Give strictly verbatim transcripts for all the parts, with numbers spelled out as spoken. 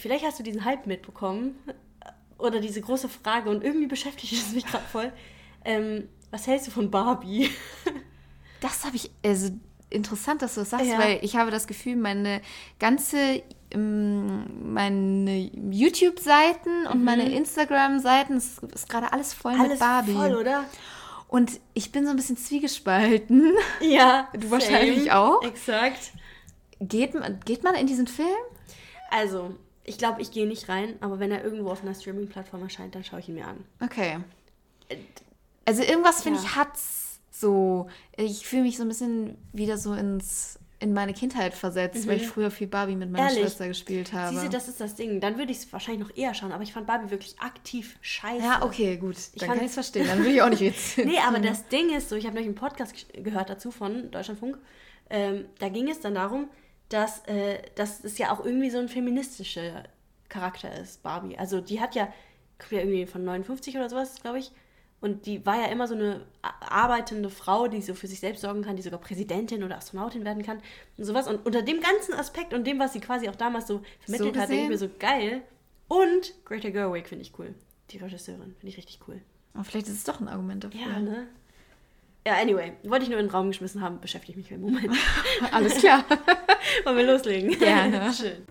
vielleicht hast du diesen Hype mitbekommen oder diese große Frage und irgendwie beschäftigt es mich gerade voll. Ähm, was hältst du von Barbie? Das habe ich, also interessant, dass du das sagst, Ja. weil ich habe das Gefühl, meine ganze, ähm, meine YouTube-Seiten und Mhm. meine Instagram-Seiten, es ist gerade alles voll Alles mit Barbie. voll, oder? Und ich bin so ein bisschen zwiegespalten. Ja. Du same. wahrscheinlich auch. Exakt. Geht, man- geht man in diesen Film? Also, ich glaube, ich gehe nicht rein, aber wenn er irgendwo auf einer Streaming-Plattform erscheint, dann schaue ich ihn mir an. Okay. Also irgendwas, finde Ja. ich, hat's so. Ich fühle mich so ein bisschen wieder so ins in meine Kindheit versetzt, Mhm. weil ich früher viel Barbie mit meiner Ehrlich? Schwester gespielt habe. Siehst du, das ist das Ding. Dann würde ich es wahrscheinlich noch eher schauen, aber ich fand Barbie wirklich aktiv scheiße. Ja, okay, gut. Dann fand- kann ich es verstehen. Dann will ich auch nicht jetzt. Nee, aber das Ding ist so, ich habe neulich einen Podcast gesch- gehört dazu von Deutschlandfunk. Ähm, da ging es dann darum, dass, äh, dass es ja auch irgendwie so ein feministischer Charakter ist, Barbie. Also die hat ja, kommt ja irgendwie von neunundfünfzig oder sowas, glaube ich. Und die war ja immer so eine a- arbeitende Frau, die so für sich selbst sorgen kann, die sogar Präsidentin oder Astronautin werden kann und sowas. Und unter dem ganzen Aspekt und dem, was sie quasi auch damals so vermittelt So hat, denke ich mir gesehen? so geil. Und Greta Gerwig finde ich cool. Die Regisseurin finde ich richtig cool. Aber vielleicht ist es doch ein Argument dafür. Ja, ne? Ja, anyway, wollte ich nur in den Raum geschmissen haben, beschäftige mich im Moment. Alles klar. Wollen wir loslegen? Gerne. Schön.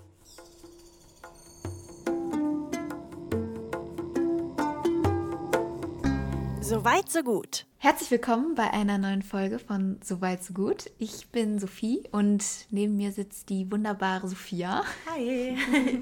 So weit, so gut. Herzlich willkommen bei einer neuen Folge von So weit, so gut. Ich bin Sophie und neben mir sitzt die wunderbare Sophia. Hi.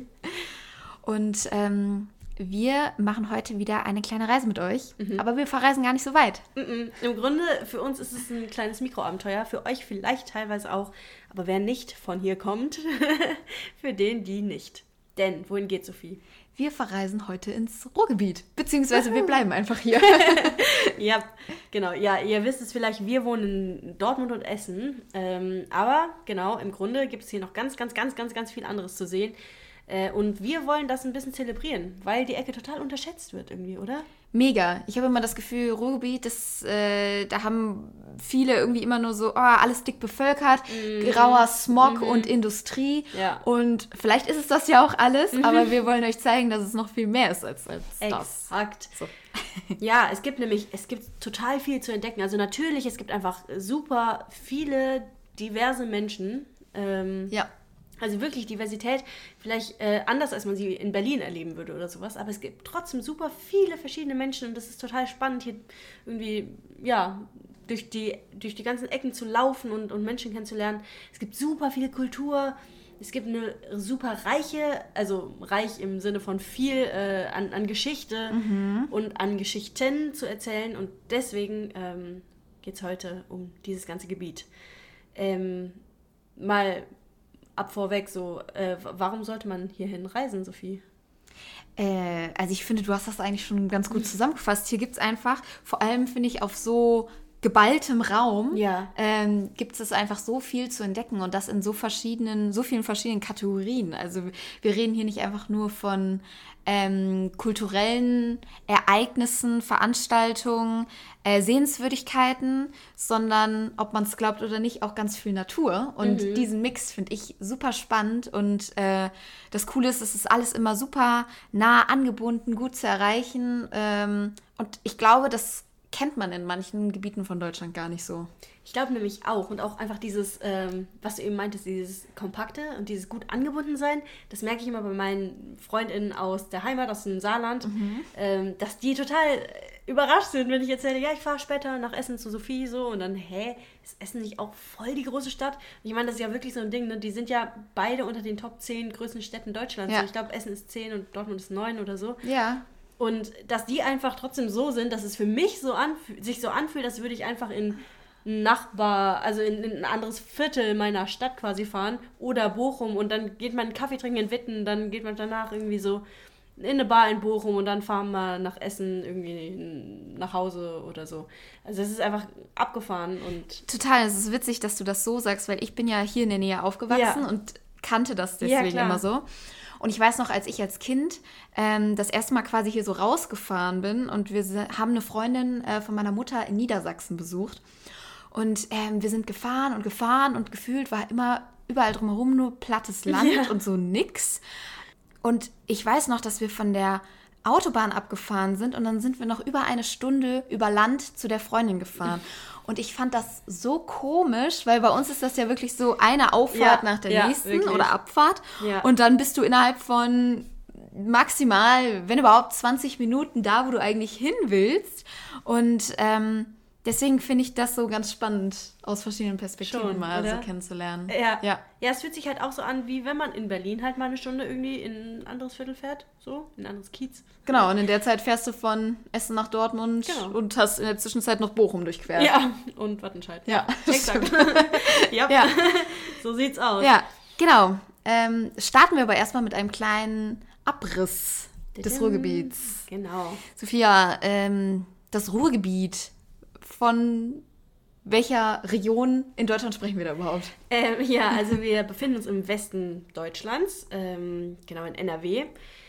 Und ähm, wir machen heute wieder eine kleine Reise mit euch. Aber wir verreisen gar nicht so weit. Mm-mm. Im Grunde, für uns ist es ein kleines Mikroabenteuer, für euch vielleicht teilweise auch, aber wer nicht von hier kommt, für den, die nicht. Denn, wohin geht Sophie? Wir verreisen heute ins Ruhrgebiet. Beziehungsweise wir bleiben einfach hier. Ja, genau. Ja, ihr wisst es vielleicht, wir wohnen in Dortmund und Essen. Ähm, aber genau, im Grunde gibt es hier noch ganz, ganz, ganz, ganz, ganz viel anderes zu sehen. Äh, und wir wollen das ein bisschen zelebrieren, weil die Ecke total unterschätzt wird irgendwie, oder? Mega. Ich habe immer das Gefühl, Ruhrgebiet, das, äh, da haben viele irgendwie immer nur so, oh, alles dick bevölkert, grauer Smog und Industrie. Ja. Und vielleicht ist es das ja auch alles, aber wir wollen euch zeigen, dass es noch viel mehr ist als, als das. Exakt. So. Ja, es gibt nämlich, es gibt total viel zu entdecken. Also natürlich, es gibt einfach super viele diverse Menschen. Ähm, Ja. Also wirklich Diversität, vielleicht äh, anders, als man sie in Berlin erleben würde oder sowas, aber es gibt trotzdem super viele verschiedene Menschen und das ist total spannend, hier irgendwie, ja, durch die, durch die ganzen Ecken zu laufen und, und Menschen kennenzulernen. Es gibt super viel Kultur, es gibt eine super reiche, also reich im Sinne von viel äh, an, an Geschichte und an Geschichten zu erzählen und deswegen ähm, geht es heute um dieses ganze Gebiet. Ähm, mal ab vorweg so, äh, warum sollte man hierhin reisen, Sophie? Äh, also ich finde, du hast das eigentlich schon ganz gut zusammengefasst. Hier gibt es einfach, vor allem finde ich auf so geballtem Raum, Ja. ähm, gibt es einfach so viel zu entdecken und das in so verschiedenen, so vielen verschiedenen Kategorien. Also wir reden hier nicht einfach nur von ähm, kulturellen Ereignissen, Veranstaltungen, äh, Sehenswürdigkeiten, sondern, ob man es glaubt oder nicht, auch ganz viel Natur. Und Mhm. diesen Mix finde ich super spannend und äh, das Coole ist, es ist alles immer super nah angebunden, gut zu erreichen ähm, und ich glaube, das kennt man in manchen Gebieten von Deutschland gar nicht so. Ich glaube nämlich auch. Und auch einfach dieses, ähm, was du eben meintest, dieses Kompakte und dieses gut angebunden sein, das merke ich immer bei meinen FreundInnen aus der Heimat, aus dem Saarland, ähm, dass die total äh, überrascht sind, wenn ich erzähle, ja, ich fahre später nach Essen zu Sophie so und dann, hä, ist Essen nicht auch voll die große Stadt? Und ich meine, das ist ja wirklich so ein Ding, ne? Die sind ja beide unter den Top zehn größten Städten Deutschlands. Ja. So, ich glaube, Essen ist zehn und Dortmund ist neun oder so. Ja. Und dass die einfach trotzdem so sind, dass es für mich so anf- sich so anfühlt, als würde ich einfach in ein Nachbar, also in, in ein anderes Viertel meiner Stadt quasi fahren oder Bochum und dann geht man einen Kaffee trinken in Witten, dann geht man danach irgendwie so in eine Bar in Bochum und dann fahren wir nach Essen irgendwie nach Hause oder so. Also es ist einfach abgefahren und Total, es ist witzig, dass du das so sagst, weil ich bin ja hier in der Nähe aufgewachsen Ja. und kannte das Ja, deswegen klar. immer so. Und ich weiß noch, als ich als Kind ähm, das erste Mal quasi hier so rausgefahren bin und wir se- haben eine Freundin äh, von meiner Mutter in Niedersachsen besucht. Und ähm, wir sind gefahren und gefahren und gefühlt war immer überall drumherum nur plattes Land Ja. und so nix. und ich weiß noch, dass wir von der Autobahn abgefahren sind und dann sind wir noch über eine Stunde über Land zu der Freundin gefahren. Und ich fand das so komisch, weil bei uns ist das ja wirklich so eine Auffahrt Ja, nach der ja, nächsten wirklich. oder Abfahrt. Ja. Und dann bist du innerhalb von maximal, wenn überhaupt, zwanzig Minuten da, wo du eigentlich hin willst. Und ähm, deswegen finde ich das so ganz spannend, aus verschiedenen Perspektiven Schon, mal oder? so kennenzulernen. Ja. Ja. ja, es fühlt sich halt auch so an, wie wenn man in Berlin halt mal eine Stunde irgendwie in ein anderes Viertel fährt, so, in ein anderes Kiez. Genau, und in der Zeit fährst du von Essen nach Dortmund Genau. und hast in der Zwischenzeit noch Bochum durchquert. Ja, und Wattenscheid. Ja, das Exakt. ja. Ja. So sieht's aus. Ja, genau. Ähm, starten wir aber erstmal mit einem kleinen Abriss des Ruhrgebiets. Genau. Sophia, ähm, das Ruhrgebiet, von welcher Region in Deutschland sprechen wir da überhaupt? Ähm, ja, also wir befinden uns im Westen Deutschlands, ähm, genau in N R W.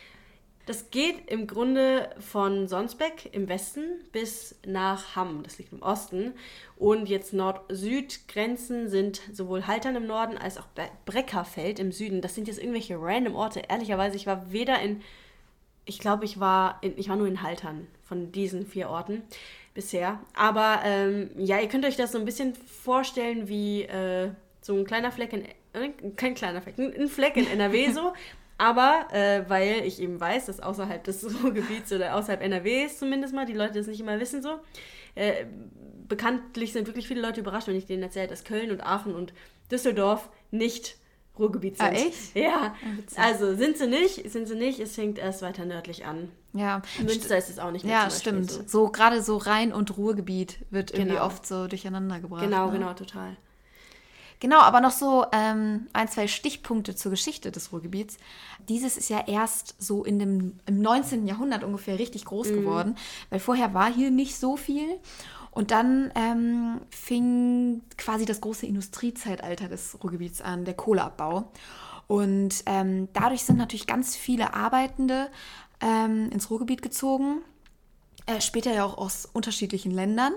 Das geht im Grunde von Sonsbeck im Westen bis nach Hamm, das liegt im Osten. Und jetzt Nord-Süd-Grenzen sind sowohl Haltern im Norden als auch Bre- Breckerfeld im Süden. Das sind jetzt irgendwelche random Orte. Ehrlicherweise, ich war weder in, ich glaube, ich war in, ich war nur in Haltern von diesen vier Orten bisher. Aber ähm, ja, ihr könnt euch das so ein bisschen vorstellen wie äh, so ein kleiner Fleck in, äh, kein kleiner Fleck, ein, ein Fleck in N R W so. Aber äh, weil ich eben weiß, dass außerhalb des Ruhrgebiets oder außerhalb N R Ws zumindest mal, die Leute das nicht immer wissen so, äh, bekanntlich sind wirklich viele Leute überrascht, wenn ich denen erzähle, dass Köln und Aachen und Düsseldorf nicht Ruhrgebiet sind. Ah, echt? Ja, witzig. also sind sie nicht, sind sie nicht, es fängt erst weiter nördlich an. Ja, Münster ist es auch nicht mehr ja, zum Beispiel stimmt. so. So gerade so Rhein- und Ruhrgebiet wird irgendwie Genau. oft so durcheinander gebracht. Genau, ne? genau, total. Genau, aber noch so ähm, ein, zwei Stichpunkte zur Geschichte des Ruhrgebiets. Dieses ist ja erst so in dem, im neunzehnten Jahrhundert ungefähr richtig groß geworden, weil vorher war hier nicht so viel. Und dann ähm, fing quasi das große Industriezeitalter des Ruhrgebiets an, der Kohleabbau. Und ähm, dadurch sind natürlich ganz viele Arbeitende ähm, ins Ruhrgebiet gezogen, äh, später ja auch aus unterschiedlichen Ländern.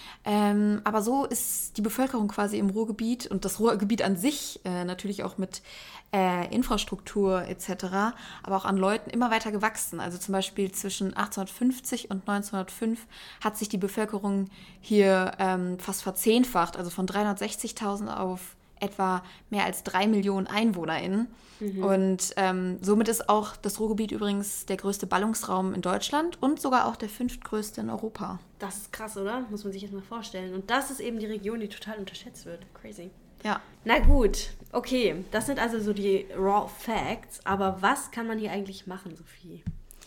Ähm, aber so ist die Bevölkerung quasi im Ruhrgebiet und das Ruhrgebiet an sich äh, natürlich auch mit äh, Infrastruktur et cetera, aber auch an Leuten immer weiter gewachsen. Also zum Beispiel zwischen achtzehnhundertfünfzig und neunzehnhundertfünf hat sich die Bevölkerung hier ähm, fast verzehnfacht, also von dreihundertsechzigtausend auf etwa mehr als drei Millionen EinwohnerInnen. Mhm. Und ähm, somit ist auch das Ruhrgebiet übrigens der größte Ballungsraum in Deutschland und sogar auch der fünftgrößte in Europa. Das ist krass, oder? Muss man sich jetzt mal vorstellen. Und das ist eben die Region, die total unterschätzt wird. Crazy. Ja. Na gut, okay. Das sind also so die Raw Facts. Aber was kann man hier eigentlich machen, Sophie?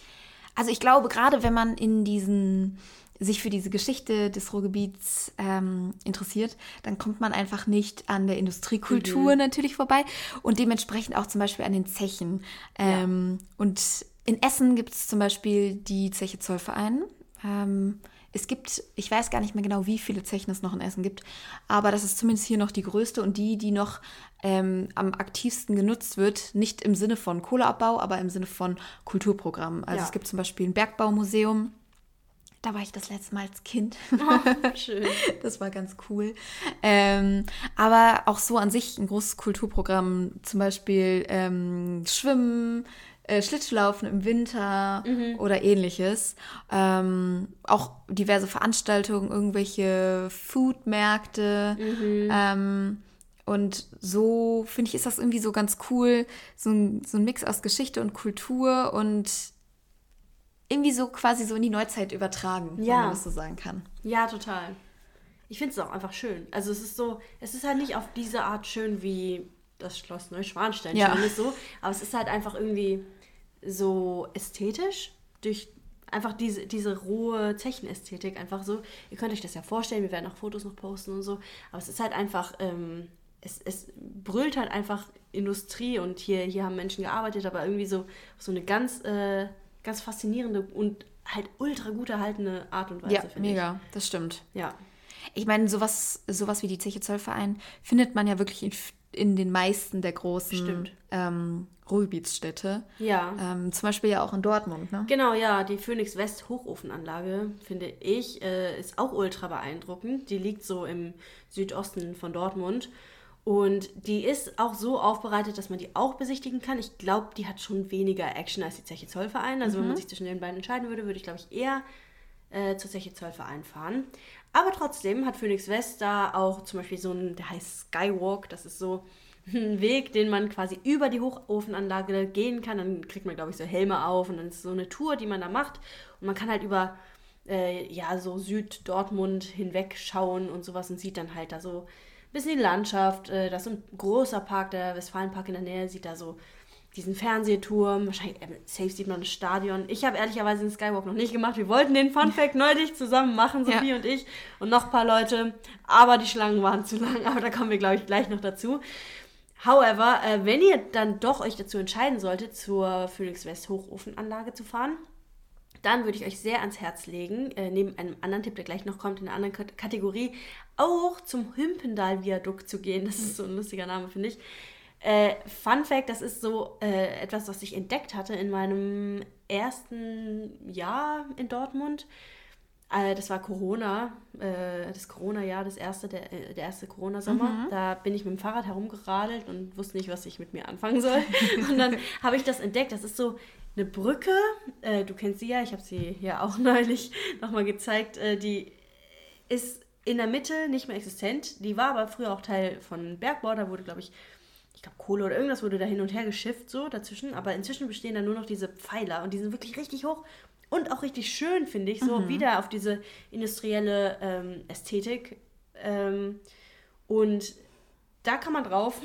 Also ich glaube, gerade wenn man in diesen sich für diese Geschichte des Ruhrgebiets ähm, interessiert, dann kommt man einfach nicht an der Industriekultur mhm. natürlich vorbei und dementsprechend auch zum Beispiel an den Zechen. Ähm, ja. Und in Essen gibt es zum Beispiel die Zeche Zollverein. Ähm, es gibt, ich weiß gar nicht mehr genau, wie viele Zechen es noch in Essen gibt, aber das ist zumindest hier noch die größte und die, die noch ähm, am aktivsten genutzt wird, nicht im Sinne von Kohleabbau, aber im Sinne von Kulturprogrammen. Also ja. Es gibt zum Beispiel ein Bergbaumuseum. Da war ich das letzte Mal als Kind. Oh, schön. Das war ganz cool. Ähm, aber auch so an sich ein großes Kulturprogramm, zum Beispiel ähm, Schwimmen, äh, Schlittschuhlaufen im Winter mhm. oder ähnliches. Ähm, auch diverse Veranstaltungen, irgendwelche Foodmärkte. Mhm. Ähm, und so, finde ich, ist das irgendwie so ganz cool. So ein, so ein Mix aus Geschichte und Kultur und irgendwie so quasi so in die Neuzeit übertragen, ja. wenn man das so sagen kann. Ja, total. Ich finde es auch einfach schön. Also es ist so, es ist halt nicht auf diese Art schön wie das Schloss Neuschwanstein ja. schön ist so, aber es ist halt einfach irgendwie so ästhetisch, durch einfach diese, diese rohe Zechenästhetik einfach so. Ihr könnt euch das ja vorstellen, wir werden auch Fotos noch posten und so, aber es ist halt einfach, ähm, es, es brüllt halt einfach Industrie und hier, hier haben Menschen gearbeitet, aber irgendwie so, so eine ganz... Äh, ganz faszinierende und halt ultra gut erhaltene Art und Weise, ja, finde ich. Ja, mega, das stimmt. Ja. Ich meine, sowas, sowas wie die Zeche Zollverein findet man ja wirklich in, in den meisten der großen ähm, Ruhrgebietsstädte. Ja. Ähm, zum Beispiel ja auch in Dortmund, ne? Genau, ja, die Phoenix West Hochofenanlage, finde ich, äh, ist auch ultra beeindruckend. Die liegt so im Südosten von Dortmund. Und die ist auch so aufbereitet, dass man die auch besichtigen kann. Ich glaube, die hat schon weniger Action als die Zeche Zollverein. Also mhm. wenn man sich zwischen den beiden entscheiden würde, würde ich, glaube ich, eher äh, zur Zeche Zollverein fahren. Aber trotzdem hat Phoenix West da auch zum Beispiel so einen, der heißt Skywalk. Das ist so ein Weg, den man quasi über die Hochofenanlage gehen kann. Dann kriegt man, glaube ich, so Helme auf und dann ist so eine Tour, die man da macht. Und man kann halt über äh, ja, so Süd-Dortmund hinweg schauen und sowas und sieht dann halt da so ein bisschen die Landschaft. Äh, das ist ein großer Park, der Westfalenpark in der Nähe, sieht da so diesen Fernsehturm. Wahrscheinlich, äh, safe sieht man das Stadion. Ich habe ehrlicherweise den Skywalk noch nicht gemacht. Wir wollten den Funfact neulich zusammen machen, Sophie ja. und ich und noch ein paar Leute. Aber die Schlangen waren zu lang. Aber da kommen wir, glaube ich, gleich noch dazu. However, äh, wenn ihr dann doch euch dazu entscheiden solltet, zur Phoenix West Hochofenanlage zu fahren, dann würde ich euch sehr ans Herz legen, äh, neben einem anderen Tipp, der gleich noch kommt, in einer anderen K- Kategorie, auch zum Hümpendal-Viadukt zu gehen. Das ist so ein lustiger Name, finde ich. Äh, Fun Fact, das ist so äh, etwas, was ich entdeckt hatte in meinem ersten Jahr in Dortmund. Äh, das war Corona, äh, das Corona-Jahr, das erste, der, der erste Corona-Sommer. Mhm. Da bin ich mit dem Fahrrad herumgeradelt und wusste nicht, was ich mit mir anfangen soll. Und dann habe ich das entdeckt. Das ist so eine Brücke. Äh, du kennst sie ja, ich habe sie ja auch neulich nochmal gezeigt. Äh, die ist in der Mitte nicht mehr existent. Die war aber früher auch Teil von Bergbau. Da wurde, glaube ich, ich glaube Kohle oder irgendwas wurde da hin und her geschifft, so dazwischen. Aber inzwischen bestehen da nur noch diese Pfeiler und die sind wirklich richtig hoch. Und auch richtig schön, finde ich, so mhm. wieder auf diese industrielle ähm, Ästhetik. Ähm, und da kann man drauf.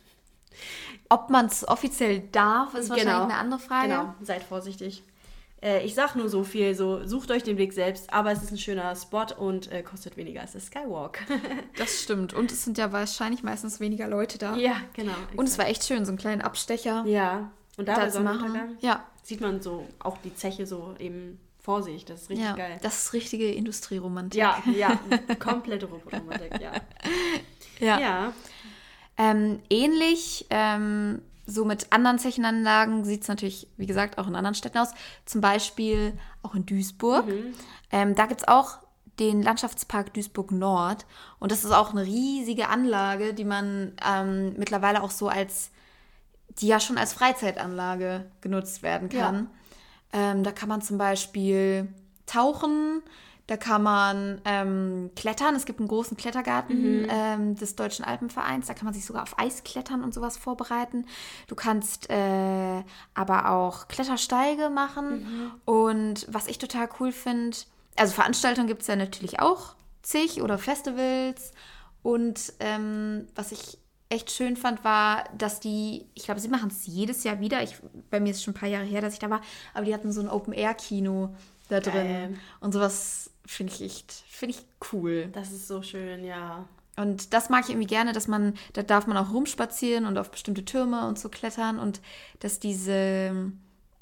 Ob man es offiziell darf, ist wahrscheinlich genau. eine andere Frage. Genau, seid vorsichtig. Äh, ich sag nur so viel, so sucht euch den Weg selbst, aber es ist ein schöner Spot und äh, kostet weniger als der Skywalk. Das stimmt. Und es sind ja wahrscheinlich meistens weniger Leute da. Ja, genau. Und exakt. Es war echt schön, so einen kleinen Abstecher. Ja, und da bei Sonnenuntergang ja. sieht man so auch die Zeche so eben vor sich. Das ist richtig ja, geil. Das ist richtige Industrieromantik. Ja, ja, komplette Romantik, ja. Ja. ja. Ähm, ähnlich, ähm, so mit anderen Zechenanlagen sieht es natürlich, wie gesagt, auch in anderen Städten aus. Zum Beispiel auch in Duisburg. Mhm. Ähm, da gibt es auch den Landschaftspark Duisburg Nord. Und das ist auch eine riesige Anlage, die man ähm, mittlerweile auch so als, die ja schon als Freizeitanlage genutzt werden kann. Ja. Ähm, da kann man zum Beispiel tauchen, da kann man ähm, klettern. Es gibt einen großen Klettergarten mhm. ähm, des Deutschen Alpenvereins. Da kann man sich sogar auf Eisklettern und sowas vorbereiten. Du kannst äh, aber auch Klettersteige machen. Mhm. Und was ich total cool finde, also Veranstaltungen gibt es ja natürlich auch zig oder Festivals. Und ähm, was ich echt schön fand, war, dass die, ich glaube, sie machen es jedes Jahr wieder. Ich, bei mir ist es schon ein paar Jahre her, dass ich da war. Aber die hatten so ein Open-Air-Kino da drin. Geil. Und sowas finde ich echt, finde ich cool. Das ist so schön, ja. Und das mag ich irgendwie gerne, dass man, da darf man auch rumspazieren und auf bestimmte Türme und so klettern und dass diese,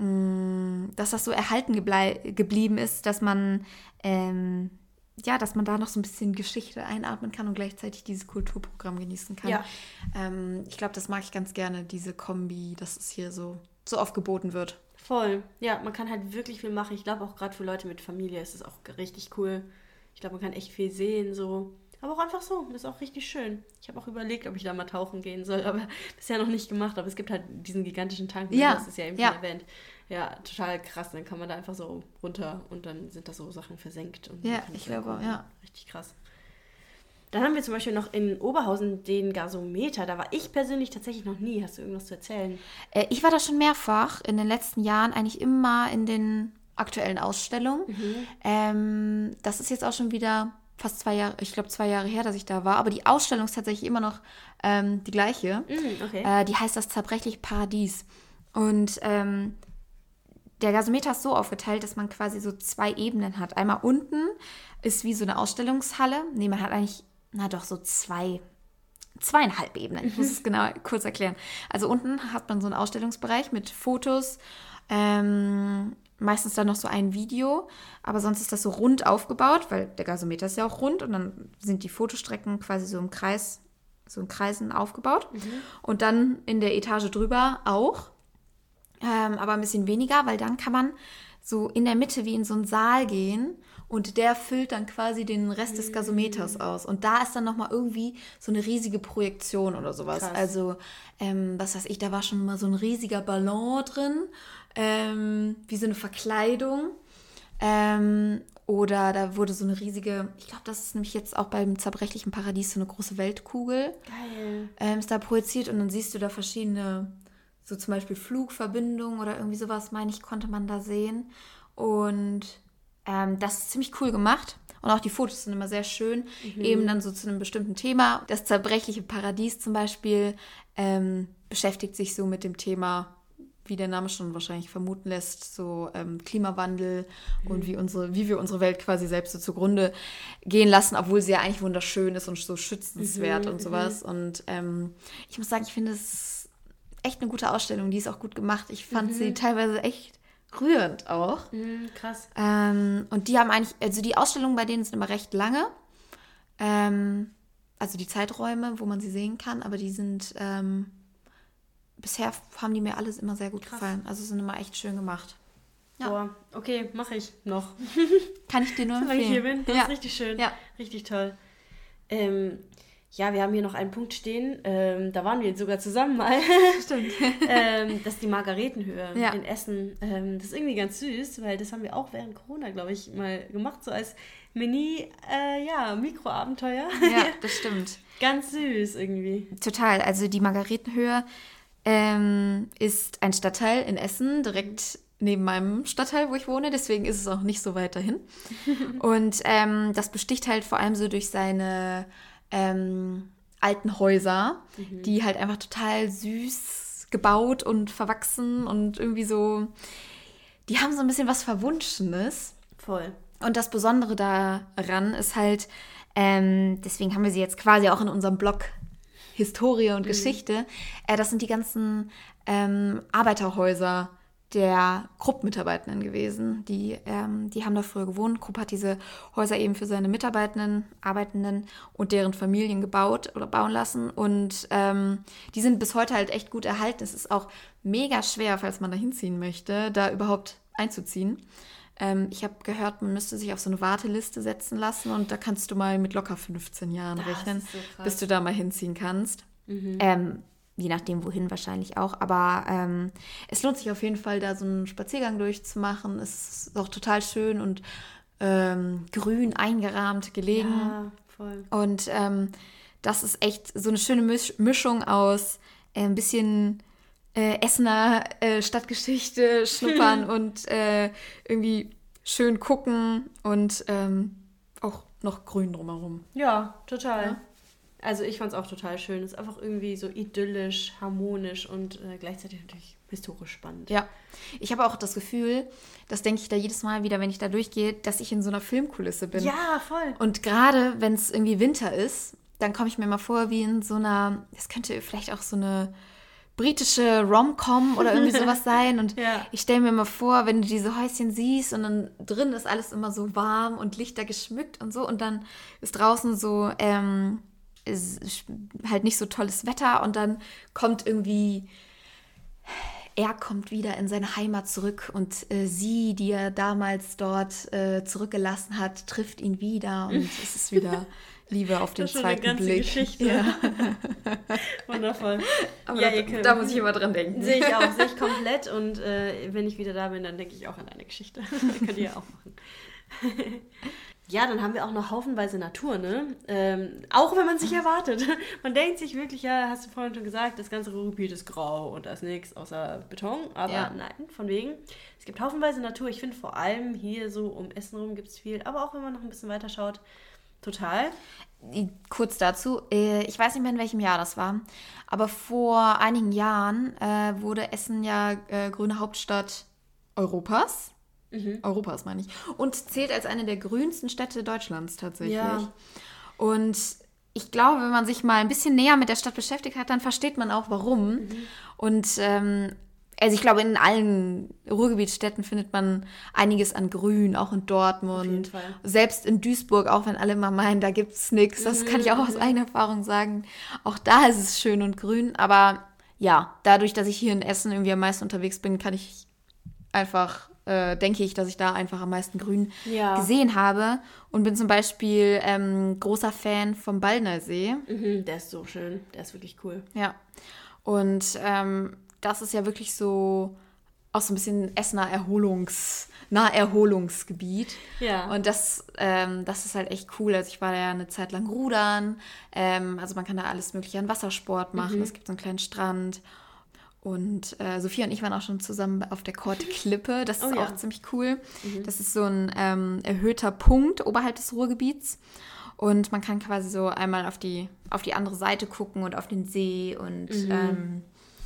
mh, dass das so erhalten geblei- geblieben ist, dass man, ähm, ja, dass man da noch so ein bisschen Geschichte einatmen kann und gleichzeitig dieses Kulturprogramm genießen kann. Ja. Ähm, ich glaube, das mag ich ganz gerne, diese Kombi, dass es hier so, so oft geboten wird. Voll. Ja, man kann halt wirklich viel machen. Ich glaube auch gerade für Leute mit Familie ist es auch richtig cool. Ich glaube, man kann echt viel sehen, so. Aber auch einfach so. Das ist auch richtig schön. Ich habe auch überlegt, ob ich da mal tauchen gehen soll, aber bisher noch nicht gemacht. Aber es gibt halt diesen gigantischen Tank, ja. das ist ja eben ja. schon erwähnt. Ja, total krass. Dann kann man da einfach so runter und dann sind da so Sachen versenkt. Und ja, ich glaube, cool. ja. Richtig krass. Dann haben wir zum Beispiel noch in Oberhausen den Gasometer. Da war ich persönlich tatsächlich noch nie. Hast du irgendwas zu erzählen? Äh, ich war da schon mehrfach in den letzten Jahren, eigentlich immer in den aktuellen Ausstellungen. Mhm. Ähm, das ist jetzt auch schon wieder fast zwei Jahre, ich glaube zwei Jahre her, dass ich da war. Aber die Ausstellung ist tatsächlich immer noch ähm, die gleiche. Mhm, okay. äh, die heißt das zerbrechliche Paradies. Und ähm, der Gasometer ist so aufgeteilt, dass man quasi so zwei Ebenen hat. Einmal unten ist wie so eine Ausstellungshalle. Nee, man hat eigentlich na doch, so zwei, zweieinhalb Ebenen. Ich muss es genau kurz erklären. Also unten hat man so einen Ausstellungsbereich mit Fotos, ähm, meistens dann noch so ein Video, aber sonst ist das so rund aufgebaut, weil der Gasometer ist ja auch rund und dann sind die Fotostrecken quasi so im Kreis, so in Kreisen aufgebaut. Mhm. Und dann in der Etage drüber auch. ähm, aber ein bisschen weniger, weil dann kann man so in der Mitte wie in so einen Saal gehen und der füllt dann quasi den Rest des Gasometers aus. Und da ist dann nochmal irgendwie so eine riesige Projektion oder sowas. Krass. Also, ähm, was weiß ich, da war schon mal so ein riesiger Ballon drin, ähm, wie so eine Verkleidung. Ähm, oder da wurde so eine riesige, ich glaube, das ist nämlich jetzt auch beim zerbrechlichen Paradies so eine große Weltkugel. Geil. Ähm, ist da projiziert und dann siehst du da verschiedene, so zum Beispiel Flugverbindungen oder irgendwie sowas, meine ich, konnte man da sehen. Und ähm, das ist ziemlich cool gemacht. Und auch die Fotos sind immer sehr schön. Mhm. Eben dann so zu einem bestimmten Thema. Das zerbrechliche Paradies zum Beispiel ähm, beschäftigt sich so mit dem Thema, wie der Name schon wahrscheinlich vermuten lässt, so ähm, Klimawandel mhm. und wie, unsere, wie wir unsere Welt quasi selbst so zugrunde gehen lassen, obwohl sie ja eigentlich wunderschön ist und so schützenswert mhm. und sowas. Mhm. Und ähm, ich muss sagen, ich finde es echt eine gute Ausstellung, die ist auch gut gemacht. Ich fand mhm. sie teilweise echt rührend auch. Mhm, krass. Ähm, und die haben eigentlich, also die Ausstellungen bei denen sind immer recht lange. Ähm, also die Zeiträume, wo man sie sehen kann, aber die sind... Ähm, bisher haben die mir alles immer sehr gut Krass. gefallen. Also sind immer echt schön gemacht. Ja. Boah, okay, mache ich noch. Kann ich dir nur empfehlen. Solange ich hier bin, das ja. ist richtig schön. Ja. Richtig toll. Ähm, ja, wir haben hier noch einen Punkt stehen. Ähm, da waren wir jetzt sogar zusammen mal. Stimmt. ähm, das ist die Margaretenhöhe ja. in Essen. Ähm, das ist irgendwie ganz süß, weil das haben wir auch während Corona, glaube ich, mal gemacht. So als Mini, äh, ja, Mikroabenteuer. Ja, das stimmt. Ganz süß irgendwie. Total. Also die Margaretenhöhe Ähm, ist ein Stadtteil in Essen, direkt neben meinem Stadtteil, wo ich wohne. Deswegen ist es auch nicht so weit dahin. Und ähm, das besticht halt vor allem so durch seine ähm, alten Häuser, mhm. die halt einfach total süß gebaut und verwachsen und irgendwie so, die haben so ein bisschen was Verwunschenes. Voll. Und das Besondere daran ist halt, ähm, deswegen haben wir sie jetzt quasi auch in unserem Blog Historie und mhm. Geschichte, äh, das sind die ganzen ähm, Arbeiterhäuser der Krupp-Mitarbeitenden gewesen. Die, ähm, die haben da früher gewohnt. Krupp hat diese Häuser eben für seine Mitarbeitenden, Arbeitenden und deren Familien gebaut oder bauen lassen. Und ähm, die sind bis heute halt echt gut erhalten. Es ist auch mega schwer, falls man da hinziehen möchte, da überhaupt einzuziehen. Ähm, ich habe gehört, man müsste sich auf so eine Warteliste setzen lassen und da kannst du mal mit locker fünfzehn Jahren das rechnen, ist so krass. bis du da mal hinziehen kannst. Mhm. Ähm, je nachdem, wohin wahrscheinlich auch. Aber ähm, es lohnt sich auf jeden Fall, da so einen Spaziergang durchzumachen. Es ist auch total schön und ähm, grün eingerahmt gelegen. Ja, voll. Und ähm, das ist echt so eine schöne Misch- Mischung aus äh, ein bisschen... Äh, Essener äh, Stadtgeschichte schnuppern und äh, irgendwie schön gucken und ähm, auch noch grün drumherum. Ja, total. Ja. Also ich fand es auch total schön. Es ist einfach irgendwie so idyllisch, harmonisch und äh, gleichzeitig natürlich historisch spannend. Ja, ich habe auch das Gefühl, das denke ich da jedes Mal wieder, wenn ich da durchgehe, dass ich in so einer Filmkulisse bin. Ja, voll. Und gerade wenn es irgendwie Winter ist, dann komme ich mir mal vor wie in so einer, das könnte vielleicht auch so eine britische Rom-Com oder irgendwie sowas sein. Und ja. ich stelle mir mal vor, wenn du diese Häuschen siehst und dann drin ist alles immer so warm und Lichter geschmückt und so und dann ist draußen so ähm, ist halt nicht so tolles Wetter und dann kommt irgendwie, er kommt wieder in seine Heimat zurück und äh, sie, die er damals dort äh, zurückgelassen hat, trifft ihn wieder und es ist wieder Liebe auf den das ist zweiten schon eine ganze Blick. Geschichte. Ja. Wundervoll. Aber ja, da, könnt, da muss ich immer dran denken. Sehe ich auch, sehe ich komplett. Und äh, wenn ich wieder da bin, dann denke ich auch an eine Geschichte. Das könnt ihr ja auch machen. Ja, dann haben wir auch noch haufenweise Natur, ne? Ähm, auch wenn man es nicht erwartet. Man denkt sich wirklich, ja, hast du vorhin schon gesagt, das ganze Ruhrgebiet ist grau und da ist nichts außer Beton. Aber ja. nein, von wegen. Es gibt haufenweise Natur. Ich finde vor allem hier so um Essen rum gibt es viel. Aber auch wenn man noch ein bisschen weiter schaut, total. Kurz dazu, ich weiß nicht mehr, in welchem Jahr das war, aber vor einigen Jahren äh, wurde Essen ja äh, grüne Hauptstadt Europas. Mhm. Europas meine ich. Und zählt als eine der grünsten Städte Deutschlands tatsächlich. Ja. Und ich glaube, wenn man sich mal ein bisschen näher mit der Stadt beschäftigt hat, dann versteht man auch, warum. Mhm. Und ähm, also ich glaube, in allen Ruhrgebietsstädten findet man einiges an Grün, auch in Dortmund. Auf jeden Fall. Selbst in Duisburg, auch wenn alle immer meinen, da gibt es nichts. Das kann ich auch aus eigener Erfahrung sagen. Auch da ist es schön und grün. Aber ja, dadurch, dass ich hier in Essen irgendwie am meisten unterwegs bin, kann ich einfach, äh, denke ich, dass ich da einfach am meisten Grün Ja. gesehen habe. Und bin zum Beispiel ähm, großer Fan vom Baldner See. Mhm, der ist so schön. Der ist wirklich cool. Ja. Und ähm, das ist ja wirklich so auch so ein bisschen Essener Erholungs, Naherholungsgebiet. Ja. Und das, ähm, das ist halt echt cool. Also ich war da ja eine Zeit lang rudern. Ähm, also man kann da alles mögliche an Wassersport machen. Mhm. Es gibt so einen kleinen Strand. Und äh, Sophia und ich waren auch schon zusammen auf der Korte-Klippe. Das ist Oh ja. auch ziemlich cool. Mhm. Das ist so ein ähm, erhöhter Punkt oberhalb des Ruhrgebiets. Und man kann quasi so einmal auf die, auf die andere Seite gucken und auf den See. Und Mhm. ähm,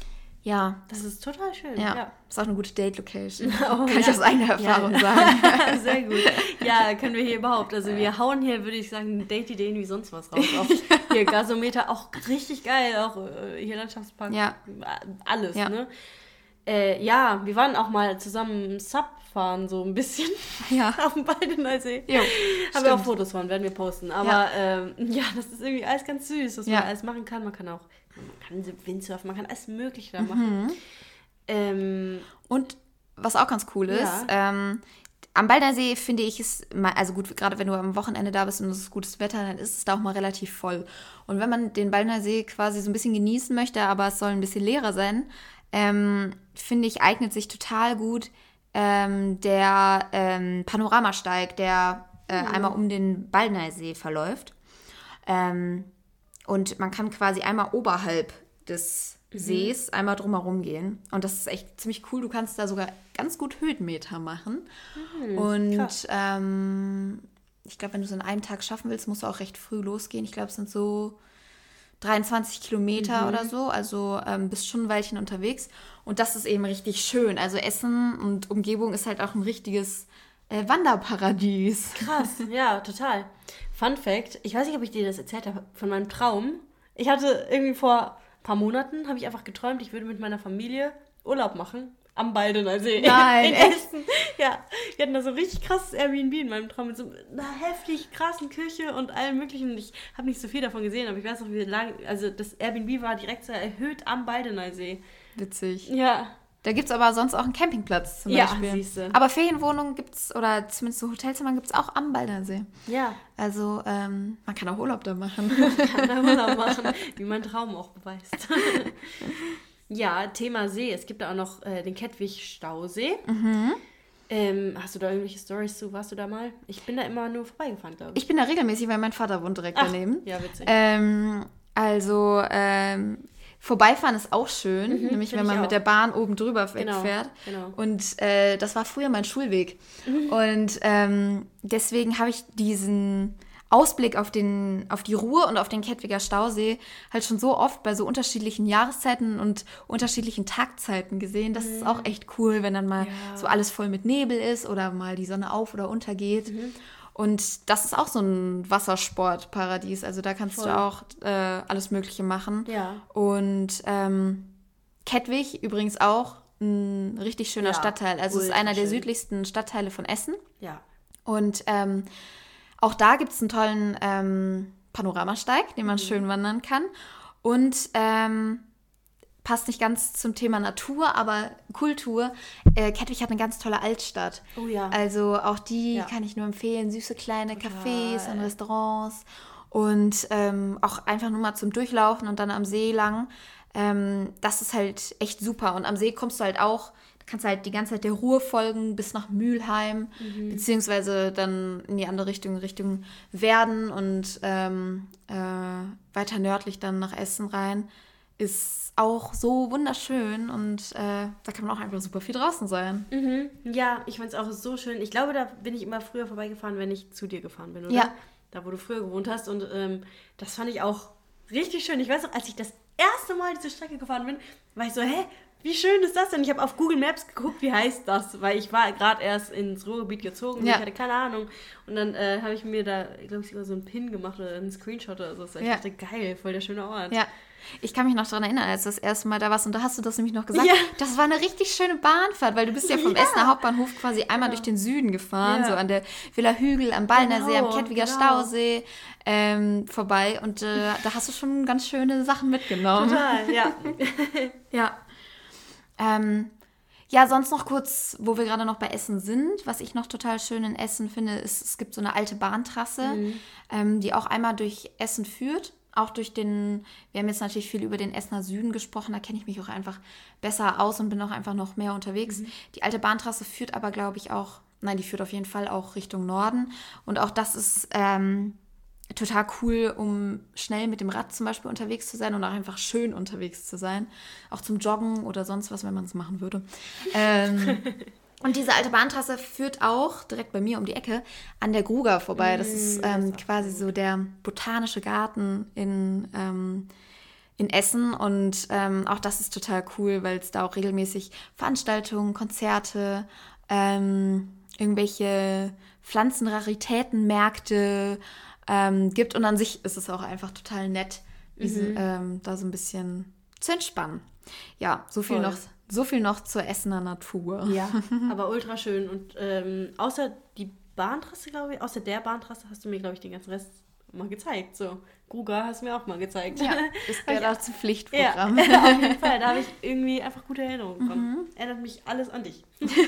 ja, Das ist total schön. ja, Ja. ist auch eine gute Date-Location. Oh, Kann ich ja. aus eigener Erfahrung Ja. sagen. Sehr gut. Ja, können wir hier überhaupt. Also wir hauen hier, würde ich sagen, Date-Ideen wie sonst was raus. Auch hier Gasometer, auch richtig geil. Auch äh, hier Landschaftspark. Ja. Alles, Ja. ne? Äh, ja, wir waren auch mal zusammen Sub fahren, so ein bisschen Ja. auf dem Baldener See. Jo, Haben wir auch stimmt. Fotos von, werden wir posten. Aber Ja. ähm, ja, das ist irgendwie alles ganz süß, was Ja. man alles machen kann. Man kann auch, man kann Windsurfen, man kann alles Mögliche da machen. Mhm. Ähm, Und was auch ganz cool ist, Ja. ähm, am Baldner See finde ich es, mal- also gut, gerade wenn du am Wochenende da bist und es ist gutes Wetter, dann ist es da auch mal relativ voll. Und wenn man den Baldner See quasi so ein bisschen genießen möchte, aber es soll ein bisschen leerer sein, ähm, finde ich, eignet sich total gut ähm, der ähm, Panoramasteig, der äh, einmal um den Baldner See verläuft. Ähm, und man kann quasi einmal oberhalb des Sees einmal drumherum gehen. Und das ist echt ziemlich cool. Du kannst da sogar ganz gut Höhenmeter machen. Und krass. ähm, ich glaube, wenn du es in einem Tag schaffen willst, musst du auch recht früh losgehen. Ich glaube, es sind so dreiundzwanzig Kilometer oder so. Also ähm, bist schon ein Weilchen unterwegs. Und das ist eben richtig schön. Also Essen und Umgebung ist halt auch ein richtiges äh, Wanderparadies. Krass, ja, total. Fun Fact, ich weiß nicht, ob ich dir das erzählt habe, von meinem Traum. Ich hatte irgendwie vor ein paar Monaten, habe ich einfach geträumt, ich würde mit meiner Familie Urlaub machen am Baldener See. Nein, in echt? Essen. Ja, wir hatten da so ein richtig krasses Airbnb in meinem Traum mit so einer heftig krassen Küche und allem möglichen. Ich habe nicht so viel davon gesehen, aber ich weiß noch, wie lange, also das Airbnb war direkt so erhöht am Baldener See. Witzig. Ja, Da gibt es aber sonst auch einen Campingplatz zum Ja, Beispiel. siehste. Aber Ferienwohnungen gibt es, oder zumindest so Hotelzimmer gibt es auch am Baldner See. ja. Also ähm, man kann auch Urlaub da machen. Kann da Urlaub machen, wie mein Traum auch beweist. Ja, Thema See. Es gibt da auch noch äh, den Kettwig-Stausee. Mhm. Ähm, hast du da irgendwelche Storys zu? Warst du da mal? Ich bin da immer nur vorbeigefahren, glaube ich. Ich bin da regelmäßig, weil mein Vater wohnt direkt Ach, daneben. ja, witzig. Ähm, also ähm, vorbeifahren ist auch schön, Mhm, nämlich find wenn ich man auch. mit der Bahn oben drüber Genau, wegfährt. genau. Und äh, das war früher mein Schulweg. Und ähm, deswegen habe ich diesen Ausblick auf, den, auf die Ruhr und auf den Kettwiger Stausee halt schon so oft bei so unterschiedlichen Jahreszeiten und unterschiedlichen Tagzeiten gesehen. Das ist auch echt cool, wenn dann mal Ja. so alles voll mit Nebel ist oder mal die Sonne auf- oder untergeht. Und das ist auch so ein Wassersportparadies. Also da kannst Voll. du auch äh, alles Mögliche machen. Ja. Und ähm, Kettwig übrigens auch ein richtig schöner Ja, Stadtteil. Also es ist ultra einer der schön. südlichsten Stadtteile von Essen. Ja. Und ähm, auch da gibt es einen tollen ähm, Panoramasteig, den man schön wandern kann. Und ähm, passt nicht ganz zum Thema Natur, aber Kultur. Äh, Kettwig hat eine ganz tolle Altstadt. Oh ja. Also auch die Ja. kann ich nur empfehlen. Süße kleine Total. Cafés und Restaurants. Und ähm, auch einfach nur mal zum Durchlaufen und dann am See lang. Ähm, das ist halt echt super. Und am See kommst du halt auch, da kannst du halt die ganze Zeit der Ruhr folgen bis nach Mülheim, beziehungsweise dann in die andere Richtung, Richtung Werden und ähm, äh, weiter nördlich dann nach Essen rein. Ist auch so wunderschön und äh, da kann man auch einfach super viel draußen sein. Mhm. Ja, ich fand es auch so schön. Ich glaube, da bin ich immer früher vorbeigefahren, wenn ich zu dir gefahren bin, oder? Ja. Da, wo du früher gewohnt hast. Und ähm, das fand ich auch richtig schön. Ich weiß noch, als ich das erste Mal diese Strecke gefahren bin, war ich so, hä, wie schön ist das denn? Ich habe auf Google Maps geguckt, wie heißt das? Weil ich war gerade erst ins Ruhrgebiet gezogen und Ja. ich hatte keine Ahnung. Und dann äh, habe ich mir da, glaube ich, sogar so einen Pin gemacht oder einen Screenshot oder so. Ich Ja. dachte, geil, voll der schöne Ort. Ja, Ich kann mich noch daran erinnern, als du das erste Mal da warst und da hast du das nämlich noch gesagt. Ja. Das war eine richtig schöne Bahnfahrt, weil du bist ja vom Ja. Essener Hauptbahnhof quasi einmal Ja. durch den Süden gefahren, Ja. so an der Villa Hügel, am Ballnersee, am Genau, Kettwiger genau. Stausee ähm, vorbei und äh, da hast du schon ganz schöne Sachen mitgenommen. Total, ja. Ja. Ähm, ja, sonst noch kurz, wo wir gerade noch bei Essen sind. Was ich noch total schön in Essen finde, ist, es gibt so eine alte Bahntrasse, Mhm. ähm, die auch einmal durch Essen führt. Auch durch den, wir haben jetzt natürlich viel über den Essener Süden gesprochen, da kenne ich mich auch einfach besser aus und bin auch einfach noch mehr unterwegs. Mhm. Die alte Bahntrasse führt aber, glaube ich, auch, nein, die führt auf jeden Fall auch Richtung Norden. Und auch das ist ähm, total cool, um schnell mit dem Rad zum Beispiel unterwegs zu sein und auch einfach schön unterwegs zu sein. Auch zum Joggen oder sonst was, wenn man es machen würde. Ähm, und diese alte Bahntrasse führt auch direkt bei mir um die Ecke an der Gruger vorbei. Das ist ähm, quasi so der botanische Garten in, ähm, in Essen. Und ähm, auch das ist total cool, weil es da auch regelmäßig Veranstaltungen, Konzerte, ähm, irgendwelche Pflanzenraritätenmärkte ähm, gibt. Und an sich ist es auch einfach total nett, diese, Mhm. ähm, da so ein bisschen zu entspannen. Ja, so viel Voll. noch, so viel noch zur Essener Natur. Ja, aber ultra schön. Und ähm, außer die Bahntrasse, glaube ich, außer der Bahntrasse hast du mir, glaube ich, den ganzen Rest mal gezeigt. So, Gruger hast du mir auch mal gezeigt. Ja, das gehört auch zum Ja, Pflichtprogramm. auf jeden Fall. Da habe ich irgendwie einfach gute Erinnerungen von. Erinnert mich alles an dich.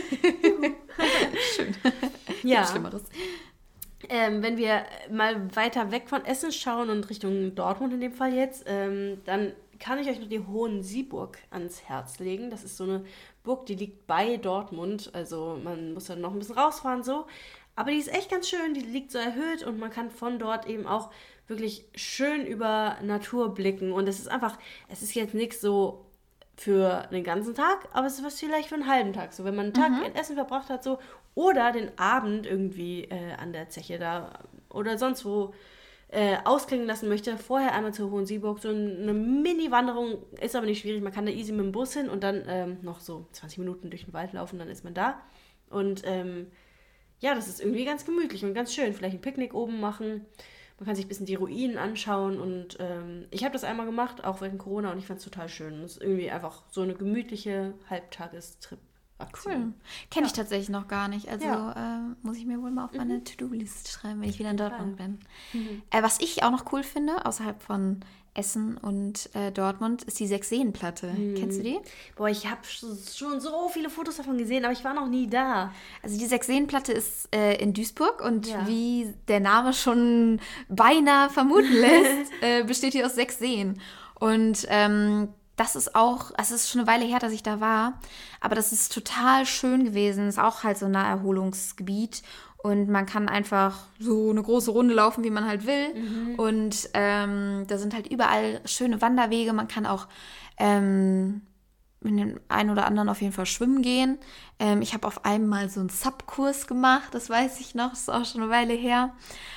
Schön. Ja. Nichts Schlimmeres. Ähm, wenn wir mal weiter weg von Essen schauen und Richtung Dortmund in dem Fall jetzt, ähm, dann kann ich euch noch die Hohensieburg ans Herz legen. Das ist so eine Burg, die liegt bei Dortmund. Also man muss dann noch ein bisschen rausfahren so. Aber die ist echt ganz schön, die liegt so erhöht und man kann von dort eben auch wirklich schön über Natur blicken. Und es ist einfach, es ist jetzt nichts so für einen ganzen Tag, aber es ist was vielleicht für einen halben Tag. So, wenn man einen Tag in Essen verbracht hat, so, oder den Abend irgendwie äh, an der Zeche da oder sonst wo äh, ausklingen lassen möchte, vorher einmal zur Hohensieburg. So eine Mini-Wanderung ist aber nicht schwierig. Man kann da easy mit dem Bus hin und dann ähm, noch so zwanzig Minuten durch den Wald laufen, dann ist man da. Und ähm, ja, das ist irgendwie ganz gemütlich und ganz schön. Vielleicht ein Picknick oben machen. Man kann sich ein bisschen die Ruinen anschauen und ähm, ich habe das einmal gemacht, auch während Corona, und ich fand es total schön. Es ist irgendwie einfach so eine gemütliche Halbtagestrip-Aktion. Cool. Kenne ich tatsächlich noch gar nicht. Also Ja. äh, muss ich mir wohl mal auf meine To-Do-List schreiben, wenn ich wieder in Dortmund bin. Mhm. Äh, was ich auch noch cool finde, außerhalb von Essen und äh, Dortmund, ist die Sechseenplatte. Kennst du die? Boah, ich habe schon so viele Fotos davon gesehen, aber ich war noch nie da. Also die Sechseenplatte ist äh, in Duisburg und Ja. wie der Name schon beinahe vermuten lässt, äh, besteht die aus sechs Seen. Und ähm, das ist auch, also es ist schon eine Weile her, dass ich da war, aber das ist total schön gewesen. Ist auch halt so ein Naherholungsgebiet und man kann einfach so eine große Runde laufen, wie man halt will. Und ähm, da sind halt überall schöne Wanderwege. Man kann auch ähm, mit dem einen oder anderen auf jeden Fall schwimmen gehen. Ähm, ich habe auf einmal so einen Sub-Kurs gemacht, das weiß ich noch, das ist auch schon eine Weile her.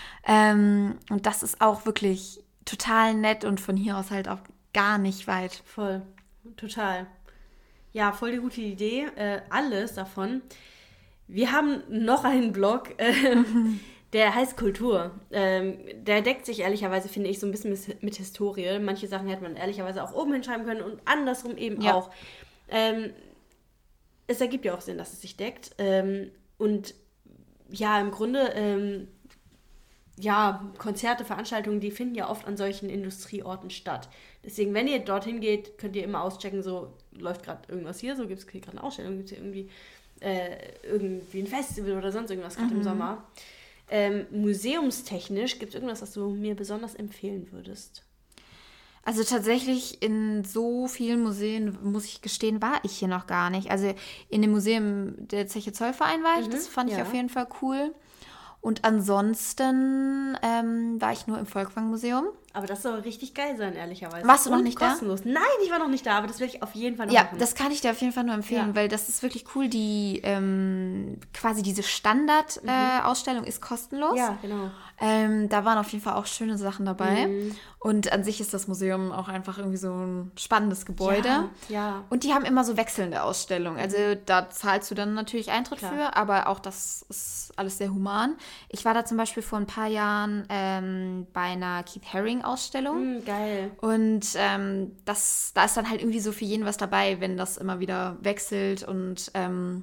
Ähm, und das ist auch wirklich total nett und von hier aus halt auch gar nicht weit. Voll, total. Ja, voll die gute Idee. Äh, alles davon. Wir haben noch einen Blog, ähm, der heißt Kultur. Ähm, der deckt sich ehrlicherweise, finde ich, so ein bisschen mit, mit Historie. Manche Sachen hätte man ehrlicherweise auch oben hinschreiben können und andersrum eben Ja. auch. Ähm, es ergibt ja auch Sinn, dass es sich deckt. Ähm, und ja, im Grunde, ähm, ja, Konzerte, Veranstaltungen, die finden ja oft an solchen Industrieorten statt. Deswegen, wenn ihr dorthin geht, könnt ihr immer auschecken, so läuft gerade irgendwas hier, so gibt es gerade eine Ausstellung, gibt es hier irgendwie, äh, irgendwie ein Festival oder sonst irgendwas gerade im Sommer. Ähm, museumstechnisch gibt es irgendwas, was du mir besonders empfehlen würdest? Also tatsächlich in so vielen Museen, muss ich gestehen, war ich hier noch gar nicht. Also in dem Museum der Zeche Zollverein war ich, Mhm, das fand ich ja. auf jeden Fall cool. Und ansonsten ähm, war ich nur im Volkwang-Museum. Aber das soll richtig geil sein, ehrlicherweise. Warst du noch Und nicht da? kostenlos. Nein, ich war noch nicht da, aber das will ich auf jeden Fall noch Ja, machen. das kann ich dir auf jeden Fall nur empfehlen, Ja. weil das ist wirklich cool. Die ähm, quasi diese Standard-Ausstellung äh, Ausstellung ist kostenlos. Ja, genau. Ähm, da waren auf jeden Fall auch schöne Sachen dabei. Mhm. Und an sich ist das Museum auch einfach irgendwie so ein spannendes Gebäude. Ja, ja. Und die haben immer so wechselnde Ausstellungen. Also da zahlst du dann natürlich Eintritt Klar. für, aber auch das ist alles sehr human. Ich war da zum Beispiel vor ein paar Jahren ähm, bei einer Keith Haring Ausstellung. Mm, geil. Und ähm, das, da ist dann halt irgendwie so für jeden was dabei, wenn das immer wieder wechselt. Und ähm,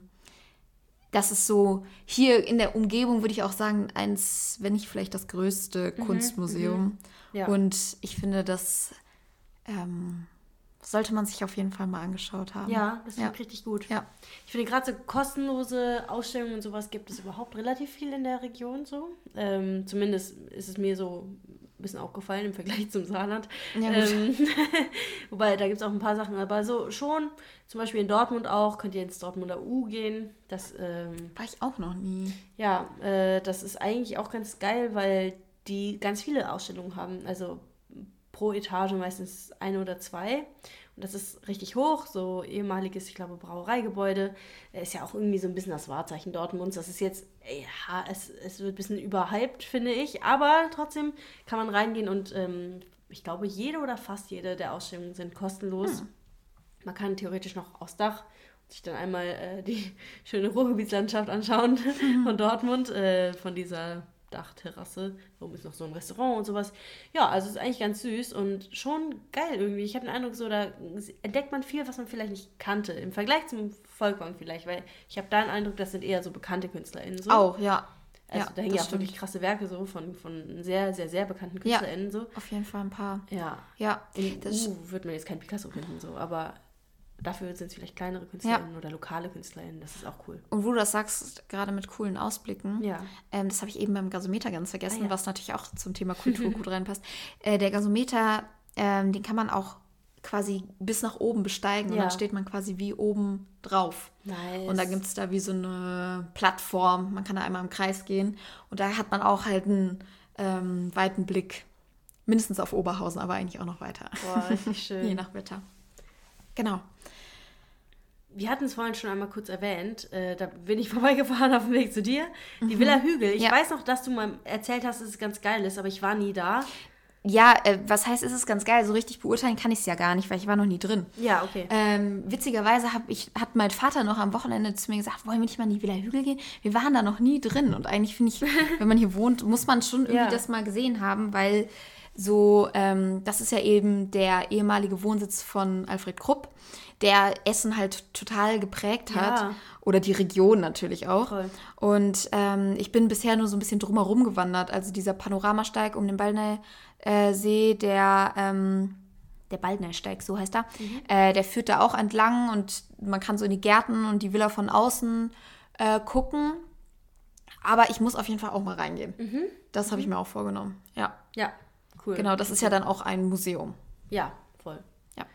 das ist so, hier in der Umgebung würde ich auch sagen, eins, wenn nicht vielleicht das größte Mhm, Kunstmuseum. mhm. Ja. Und ich finde, das ähm, sollte man sich auf jeden Fall mal angeschaut haben. Ja, das Ja. klingt richtig gut. Ja. Ich finde gerade so kostenlose Ausstellungen und sowas gibt es überhaupt relativ viel in der Region so. Ähm, zumindest ist es mir so ein bisschen aufgefallen im Vergleich zum Saarland. Ja, gut. ähm, wobei, da gibt es auch ein paar Sachen, aber so schon, zum Beispiel in Dortmund auch, könnt ihr ins Dortmunder U gehen. Das, ähm, War ich auch noch nie. ja, äh, das ist eigentlich auch ganz geil, weil die ganz viele Ausstellungen haben. Also pro Etage meistens eine oder zwei. Und das ist richtig hoch, so ehemaliges, ich glaube, Brauereigebäude. Ist ja auch irgendwie so ein bisschen das Wahrzeichen Dortmunds. Das ist jetzt, ja, es, es wird ein bisschen überhyped, finde ich. Aber trotzdem kann man reingehen und ähm, ich glaube, jede oder fast jede der Ausstellungen sind kostenlos. Hm. Man kann theoretisch noch aufs Dach sich dann einmal äh, die schöne Ruhrgebietslandschaft anschauen von Dortmund, äh, von dieser Dachterrasse. Oben ist noch so ein Restaurant und sowas. Ja, also es ist eigentlich ganz süß und schon geil irgendwie. Ich habe den Eindruck, so da entdeckt man viel, was man vielleicht nicht kannte. Im Vergleich zum Volkwang vielleicht, weil ich habe da den Eindruck, das sind eher so bekannte KünstlerInnen. So. Auch, ja. Also ja, da hängen ja auch stimmt. wirklich krasse Werke so von, von sehr, sehr, sehr bekannten KünstlerInnen. Ja, so. auf jeden Fall ein paar. Ja. Ja, In das U wird man jetzt kein Picasso finden, so, aber dafür sind es vielleicht kleinere KünstlerInnen ja. oder lokale KünstlerInnen. Das ist auch cool. Und wo du das sagst, gerade mit coolen Ausblicken, ja. ähm, das habe ich eben beim Gasometer ganz vergessen, ah, ja. was natürlich auch zum Thema Kultur gut reinpasst. Äh, der Gasometer, ähm, den kann man auch quasi bis nach oben besteigen ja. und dann steht man quasi wie oben drauf. Nice. Und da gibt es da wie so eine Plattform, man kann da einmal im Kreis gehen und da hat man auch halt einen ähm, weiten Blick, mindestens auf Oberhausen, aber eigentlich auch noch weiter. Boah, richtig schön. Je nach Wetter. Genau. Wir hatten es vorhin schon einmal kurz erwähnt, äh, da bin ich vorbeigefahren auf dem Weg zu dir, die Villa Hügel. Ich ja. weiß noch, dass du mal erzählt hast, dass es ganz geil ist, aber ich war nie da. Ja, äh, was heißt, ist es ganz geil? So richtig beurteilen kann ich es ja gar nicht, weil ich war noch nie drin. Ja, okay. Ähm, witzigerweise hab ich, hat mein Vater noch am Wochenende zu mir gesagt, wollen wir nicht mal in die Villa Hügel gehen? Wir waren da noch nie drin. Und eigentlich finde ich, wenn man hier wohnt, muss man schon irgendwie ja. das mal gesehen haben, weil so, ähm, das ist ja eben der ehemalige Wohnsitz von Alfred Krupp, der Essen halt total geprägt hat. Ja. Oder die Region natürlich auch. Voll. Und ähm, ich bin bisher nur so ein bisschen drumherum gewandert. Also dieser Panoramasteig um den Baldner äh, See, der, ähm, der Baldnersteig, so heißt er, mhm. äh, der führt da auch entlang und man kann so in die Gärten und die Villa von außen äh, gucken. Aber ich muss auf jeden Fall auch mal reingehen. Mhm. Das habe ich mir auch vorgenommen. Ja. Ja, cool. Genau, das ist ja dann auch ein Museum. Ja, voll. Ja.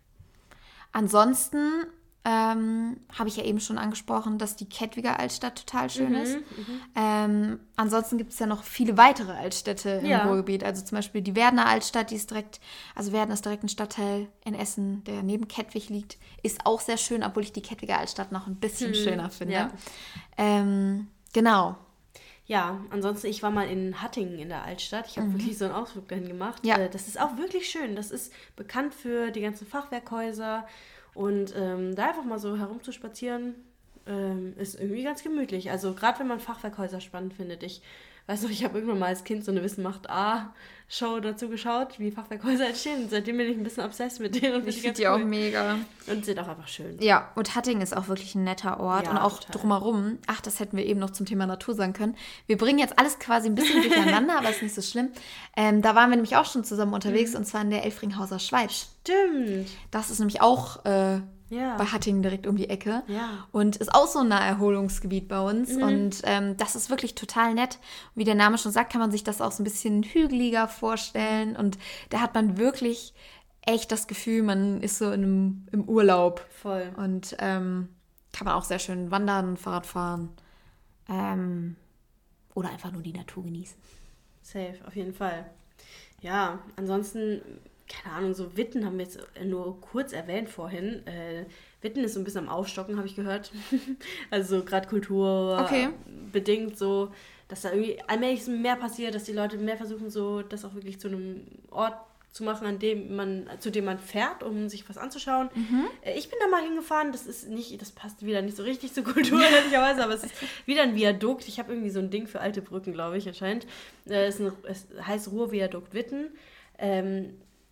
Ansonsten ähm, habe ich ja eben schon angesprochen, dass die Kettwiger Altstadt total schön Mhm, ist. mhm. Ähm, ansonsten gibt es ja noch viele weitere Altstädte im Ja. Ruhrgebiet. Also zum Beispiel die Werdener Altstadt, die ist direkt, also Werden ist direkt ein Stadtteil in Essen, der neben Kettwig liegt. Ist auch sehr schön, obwohl ich die Kettwiger Altstadt noch ein bisschen Hm, schöner finde. ja. Ähm, genau. Ja, ansonsten, ich war mal in Hattingen in der Altstadt. Ich habe Mhm. wirklich so einen Ausflug dahin gemacht. Ja. Äh, Das ist auch wirklich schön. Das ist bekannt für die ganzen Fachwerkhäuser. Und ähm, da einfach mal so herumzuspazieren, ähm, ist irgendwie ganz gemütlich. Also gerade wenn man Fachwerkhäuser spannend findet. Ich weiß noch, ich habe irgendwann mal als Kind so eine Wissen macht A-Show dazu geschaut, wie Fachwerkhäuser entstehen. Und seitdem bin ich ein bisschen obsessed mit denen. Und Ich finde die auch mega. Und sind auch einfach schön. Ja, und Hattingen ist auch wirklich ein netter Ort. Ja, und auch total. drumherum, ach, das hätten wir eben noch zum Thema Natur sagen können. Wir bringen jetzt alles quasi ein bisschen durcheinander, aber ist nicht so schlimm. Ähm, da waren wir nämlich auch schon zusammen unterwegs, Mhm. und zwar in der Elfringhauser Schweiz. Stimmt. Das ist nämlich auch äh, Ja. bei Hattingen direkt um die Ecke. Ja. Und ist auch so ein Naherholungsgebiet bei uns. Mhm. Und ähm, das ist wirklich total nett. Wie der Name schon sagt, kann man sich das auch so ein bisschen hügeliger vorstellen. Und da hat man wirklich echt das Gefühl, man ist so in einem, im Urlaub. Voll. Und ähm, kann man auch sehr schön wandern, Fahrrad fahren. Ähm, oder einfach nur die Natur genießen. Safe, auf jeden Fall. Ja, ansonsten, keine Ahnung, so Witten haben wir jetzt nur kurz erwähnt vorhin. Äh, Witten ist so ein bisschen am Aufstocken, habe ich gehört. Also so gerade Kultur Okay. bedingt so, dass da irgendwie allmählich mehr passiert, dass die Leute mehr versuchen, so das auch wirklich zu einem Ort zu machen, an dem man, zu dem man fährt, um sich was anzuschauen. Äh, Ich bin da mal hingefahren, das ist nicht, das passt wieder nicht so richtig zur Kultur, ehrlicherweise, aber es ist wieder ein Viadukt. Ich habe irgendwie so ein Ding für alte Brücken, glaube ich, anscheinend. Äh, Es, ist ein, es heißt Ruhrviadukt Witten. Ähm,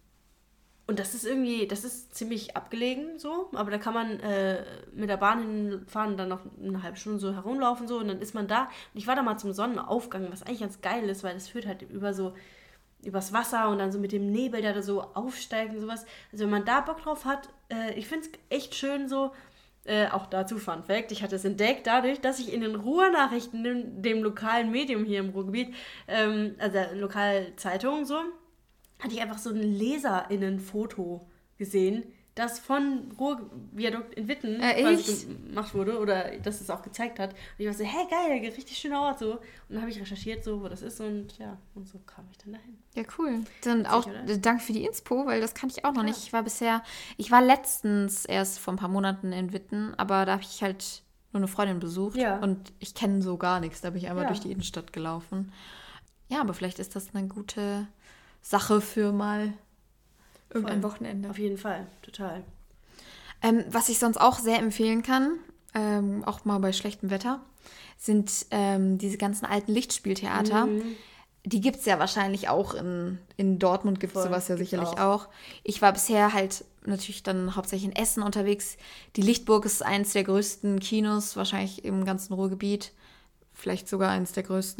und das ist irgendwie, das ist ziemlich abgelegen so, aber da kann man äh, mit der Bahn hinfahren und dann noch eine halbe Stunde so herumlaufen so und dann ist man da. Und ich war da mal zum Sonnenaufgang, was eigentlich ganz geil ist, weil das führt halt über so, übers Wasser und dann so mit dem Nebel, der da so aufsteigt und sowas. Also wenn man da Bock drauf hat, äh, ich finde es echt schön so, äh, auch dazu Fun Fact, ich hatte es entdeckt dadurch, dass ich in den Ruhrnachrichten, dem, dem lokalen Medium hier im Ruhrgebiet, ähm, also der Lokalzeitung so, hatte ich einfach so ein LeserInnen-Foto gesehen, das von Ruhrviadukt in Witten äh, quasi gemacht wurde oder dass es auch gezeigt hat. Und ich war so, hey, geil, richtig schöner Ort so. Und dann habe ich recherchiert, so, wo das ist und ja, und so kam ich dann dahin. Ja, cool. Dann Witzig, auch oder? Dank für die Inspo, weil das kann ich auch noch Klar. nicht. Ich war bisher, ich war letztens erst vor ein paar Monaten in Witten, aber da habe ich halt nur eine Freundin besucht Ja. und ich kenne so gar nichts. Da bin ich einmal Ja. durch die Innenstadt gelaufen. Ja, aber vielleicht ist das eine gute Sache für mal irgendein Voll. Wochenende. Auf jeden Fall, total. Ähm, was ich sonst auch sehr empfehlen kann, ähm, auch mal bei schlechtem Wetter, sind ähm, diese ganzen alten Lichtspieltheater. Mhm. Die gibt es ja wahrscheinlich auch in, in Dortmund, gibt es Voll, sowas ja gibt's sicherlich auch. auch. Ich war bisher halt natürlich dann hauptsächlich in Essen unterwegs. Die Lichtburg ist eines der größten Kinos, wahrscheinlich im ganzen Ruhrgebiet. Vielleicht sogar eines der größten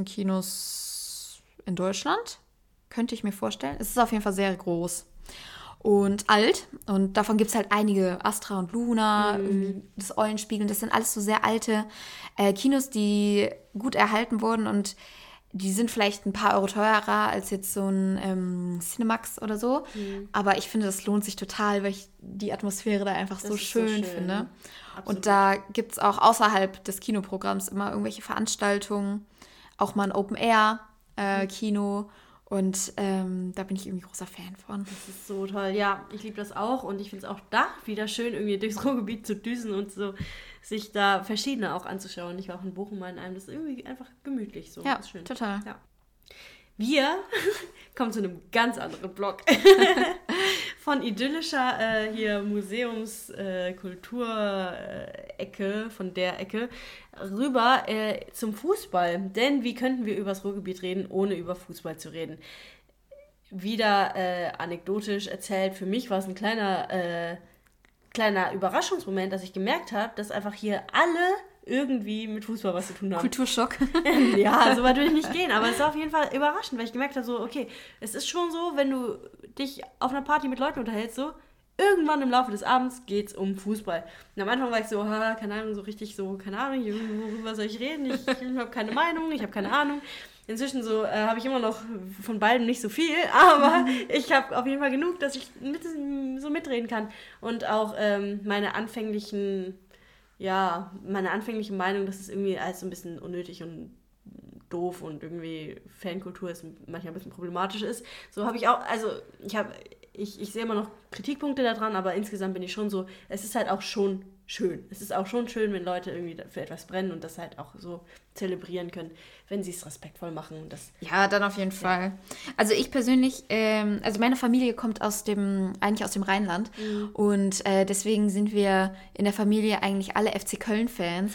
Kinos in Deutschland, könnte ich mir vorstellen. Es ist auf jeden Fall sehr groß und alt. Und davon gibt es halt einige, Astra und Luna, Mhm. das Eulenspiegel. Das sind alles so sehr alte äh, Kinos, die gut erhalten wurden und die sind vielleicht ein paar Euro teurer als jetzt so ein ähm, Cinemax oder so. Mhm. Aber ich finde, das lohnt sich total, weil ich die Atmosphäre da einfach Das so ist so schön, schön. finde. Absolut. Und da gibt es auch außerhalb des Kinoprogramms immer irgendwelche Veranstaltungen, auch mal ein Open-Air-Kino. Und ähm, da bin ich irgendwie großer Fan von. Das ist so toll. Ja, ich liebe das auch und ich finde es auch da wieder schön, irgendwie durchs Ruhrgebiet zu düsen und so sich da verschiedene auch anzuschauen. Ich war auch in Bochum mal in einem, das ist irgendwie einfach gemütlich so. Ja, Das ist schön. total. Ja. Wir kommen zu einem ganz anderen Blog. Von idyllischer äh, hier Museums-, äh, Kultur-Ecke, von der Ecke, rüber äh, zum Fußball. Denn wie könnten wir über das Ruhrgebiet reden, ohne über Fußball zu reden? Wieder äh, anekdotisch erzählt, für mich war es ein kleiner, äh, kleiner Überraschungsmoment, dass ich gemerkt habe, dass einfach hier alle irgendwie mit Fußball was zu tun haben. Kulturschock. Ja, so weit würde ich nicht gehen, aber es war auf jeden Fall überraschend, weil ich gemerkt habe, so, okay, es ist schon so, wenn du dich auf einer Party mit Leuten unterhältst, so, irgendwann im Laufe des Abends geht's um Fußball. Und am Anfang war ich so, ha, keine Ahnung, so richtig so, keine Ahnung, worüber soll ich reden? Ich, ich habe keine Meinung, ich habe keine Ahnung. Inzwischen so äh, habe ich immer noch von beidem nicht so viel, aber ich habe auf jeden Fall genug, dass ich mit, so mitreden kann. Und auch ähm, meine anfänglichen, ja, meine anfängliche Meinung, dass es irgendwie alles so ein bisschen unnötig und doof und irgendwie Fankultur ist manchmal ein bisschen problematisch ist. So habe ich auch, also ich habe, ich, ich sehe immer noch Kritikpunkte daran, aber insgesamt bin ich schon so, es ist halt auch schon schön. Es ist auch schon schön, wenn Leute irgendwie für etwas brennen und das halt auch so zelebrieren können, wenn sie es respektvoll machen. Und das, Ja, dann auf jeden Fall. Also ich persönlich, ähm, also meine Familie kommt aus dem, eigentlich aus dem Rheinland Mhm. und äh, deswegen sind wir in der Familie eigentlich alle F C Köln-Fans.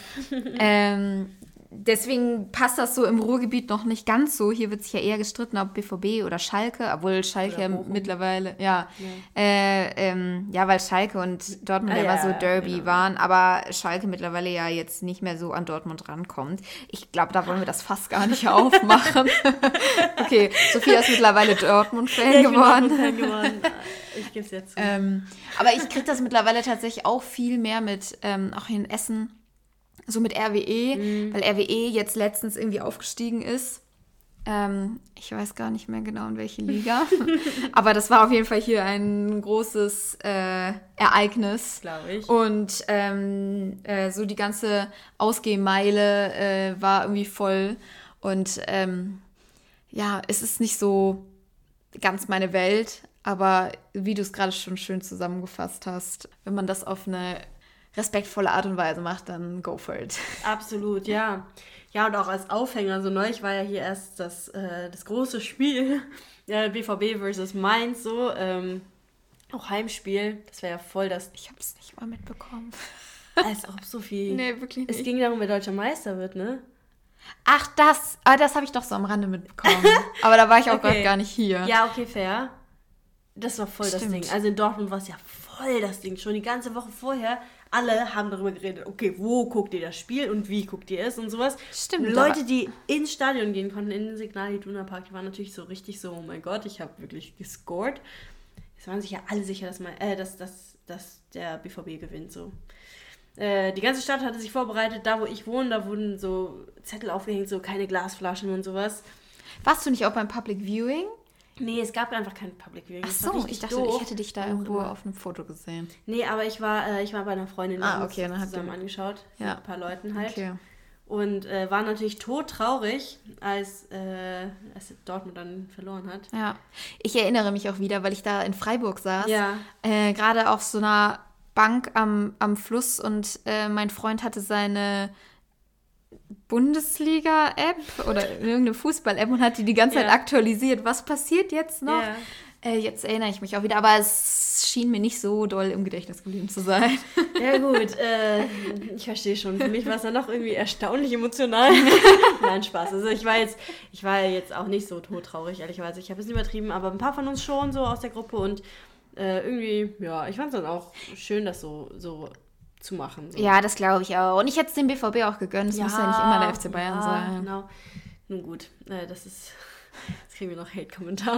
ähm, deswegen passt das so im Ruhrgebiet noch nicht ganz so. Hier wird sich ja eher gestritten, ob B V B oder Schalke, obwohl Schalke Oder Bochum. mittlerweile, ja, Ja. Äh, ähm, ja, weil Schalke und Dortmund Ah, ja immer ja, so ja, Derby genau. waren, aber Schalke mittlerweile ja jetzt nicht mehr so an Dortmund rankommt. Ich glaube, da wollen wir das fast gar nicht aufmachen. Okay, Sophia ist mittlerweile Dortmund-Fan Ja, ich bin geworden. Dortmund-Fan geworden. Ich gebe es jetzt zu. Ähm, aber ich kriege das mittlerweile tatsächlich auch viel mehr mit, ähm, auch in Essen, so mit R W E, Mhm. weil R W E jetzt letztens irgendwie aufgestiegen ist. Ähm, ich weiß gar nicht mehr genau, in welche Liga. Aber das war auf jeden Fall hier ein großes äh, Ereignis. Glaube ich. Und ähm, äh, so die ganze Ausgehmeile äh, war irgendwie voll. Und ähm, ja, es ist nicht so ganz meine Welt, aber wie du es gerade schon schön zusammengefasst hast, wenn man das auf eine respektvolle Art und Weise macht, dann go for it. Absolut, ja. Ja, und auch als Aufhänger, so neulich war ja hier erst das, äh, das große Spiel, äh, B V B versus Mainz, so, ähm, auch Heimspiel, das wäre ja voll das, Ich habe es nicht mal mitbekommen. als ob Sophie, Nee, wirklich es nicht. ging darum, wer deutscher Meister wird, ne? Ach, das, ah, das habe ich doch so am Rande mitbekommen. Aber da war ich auch Okay. gerade gar nicht hier. Ja, okay, fair. Das war voll Stimmt. das Ding. Also in Dortmund war es ja voll das Ding. Schon die ganze Woche vorher, alle haben darüber geredet, okay, wo guckt ihr das Spiel und wie guckt ihr es und sowas. Stimmt. Leute, die ins Stadion gehen konnten, in den Signal Iduna Park, die waren natürlich so richtig so, oh mein Gott, ich habe wirklich gescored. Es waren sich ja alle sicher, dass, man, äh, dass, dass, dass der B V B gewinnt. So. Äh, die ganze Stadt hatte sich vorbereitet, da wo ich wohne, da wurden so Zettel aufgehängt, so keine Glasflaschen und sowas. Warst du nicht auch beim Public Viewing? Nee, es gab einfach kein Public Viewing. Ach Das so, war ich richtig dachte, doof. ich hätte dich da irgendwo auf einem Foto gesehen. Nee, aber ich war, äh, ich war bei einer Freundin, die Ah, haben okay, uns dann habt zusammen ihr- angeschaut. Ja. Mit ein paar Leuten halt. Okay. Und äh, war natürlich todtraurig, als, äh, als Dortmund dann verloren hat. Ja, ich erinnere mich auch wieder, weil ich da in Freiburg saß, Ja. äh, gerade auf so einer Bank am, am Fluss und äh, mein Freund hatte seine Bundesliga-App oder irgendeine Fußball-App und hat die die ganze Zeit Ja. aktualisiert. Was passiert jetzt noch? Ja. Äh, jetzt erinnere ich mich auch wieder, aber es schien mir nicht so doll im Gedächtnis geblieben zu sein. Ja gut, äh, ich verstehe schon. Für mich war es dann noch irgendwie erstaunlich emotional. Nein, Spaß. Also ich war jetzt, ich war jetzt auch nicht so todtraurig, ehrlicherweise. Ich habe es übertrieben, aber ein paar von uns schon so aus der Gruppe und äh, irgendwie, ja, ich fand es dann auch schön, das so, so zu machen. So. Ja, das glaube ich auch. Und ich hätte es dem B V B auch gegönnt. Es muss ja nicht immer der F C Bayern ja, sein. Genau. Nun gut, äh, das ist. Jetzt kriegen wir noch Hate-Kommentare.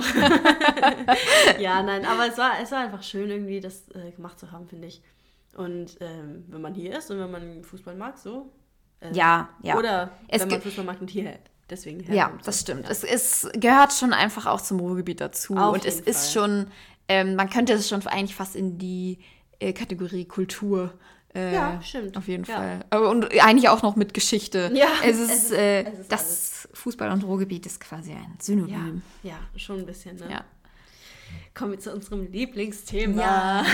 Ja, nein, aber es war, es war einfach schön, irgendwie das äh, gemacht zu haben, finde ich. Und ähm, wenn man hier ist und wenn man Fußball mag, so. Äh, Ja, ja. Oder Es wenn man ge- Fußball mag und hier deswegen Ja, herkommt, das so. stimmt. Ja. Es, es gehört schon einfach auch zum Ruhrgebiet dazu. Auf und es jeden ist Fall. schon, ähm, man könnte es schon eigentlich fast in die äh, Kategorie Kultur. Äh, Ja, stimmt. Auf jeden Ja. Fall. Aber, und eigentlich auch noch mit Geschichte. Ja, es ist, es ist- äh, es ist das Fußball- und Ruhrgebiet ist quasi ein Synonym. Ja, ja, schon ein bisschen, ne? Ja. Kommen wir zu unserem Lieblingsthema. Ja.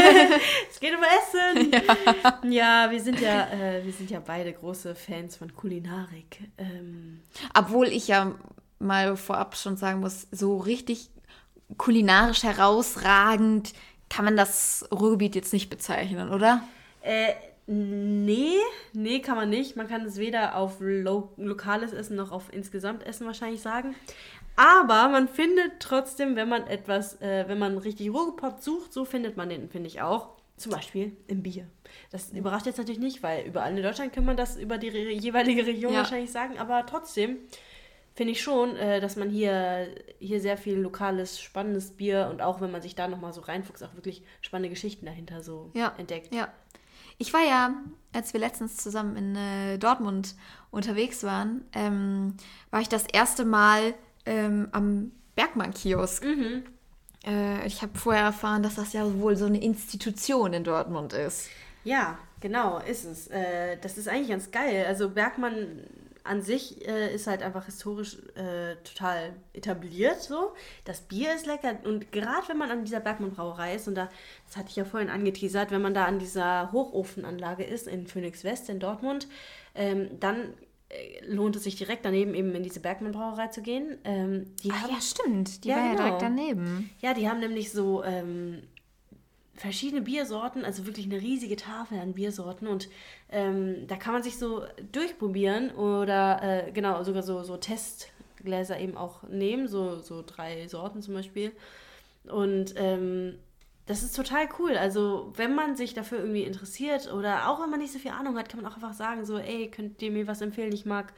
Es geht um Essen. Ja, ja wir, sind ja, äh, wir sind ja beide große Fans von Kulinarik. Ähm, Obwohl ich ja mal vorab schon sagen muss, so richtig kulinarisch herausragend kann man das Ruhrgebiet jetzt nicht bezeichnen, oder? Äh, nee, nee, kann man nicht. Man kann es weder auf lo lokales Essen noch auf insgesamt Essen wahrscheinlich sagen. Aber man findet trotzdem, wenn man etwas, äh, wenn man richtig Ruhrpott sucht, so findet man den, finde ich auch. Zum Beispiel im Bier. Das überrascht jetzt natürlich nicht, weil überall in Deutschland kann man das über die re jeweilige Region Ja. wahrscheinlich sagen. Aber trotzdem finde ich schon, äh, dass man hier, hier sehr viel lokales, spannendes Bier und auch wenn man sich da nochmal so reinfuchst, auch wirklich spannende Geschichten dahinter so Ja. entdeckt. Ja. Ich war ja, als wir letztens zusammen in äh, Dortmund unterwegs waren, ähm, war ich das erste Mal ähm, am Bergmann-Kiosk. Mhm. Äh, ich habe vorher erfahren, dass das ja wohl so eine Institution in Dortmund ist. Ja, genau, ist es. Äh, das ist eigentlich ganz geil. Also Bergmann an sich äh, ist halt einfach historisch äh, total etabliert so. Das Bier ist lecker und gerade wenn man an dieser Bergmann-Brauerei ist und da, das hatte ich ja vorhin angeteasert, wenn man da an dieser Hochofenanlage ist in Phoenix West in Dortmund, ähm, dann äh, lohnt es sich direkt daneben eben in diese Bergmann-Brauerei zu gehen. Ähm, die Ah haben, ja, stimmt. Die Ja, war ja genau. direkt daneben. Ja, die haben nämlich so ähm, verschiedene Biersorten, also wirklich eine riesige Tafel an Biersorten und ähm, da kann man sich so durchprobieren oder äh, genau, sogar so, so Testgläser eben auch nehmen, so, so drei Sorten zum Beispiel. Und ähm, das ist total cool. Also wenn man sich dafür irgendwie interessiert oder auch wenn man nicht so viel Ahnung hat, kann man auch einfach sagen so, ey, könnt ihr mir was empfehlen? Ich mag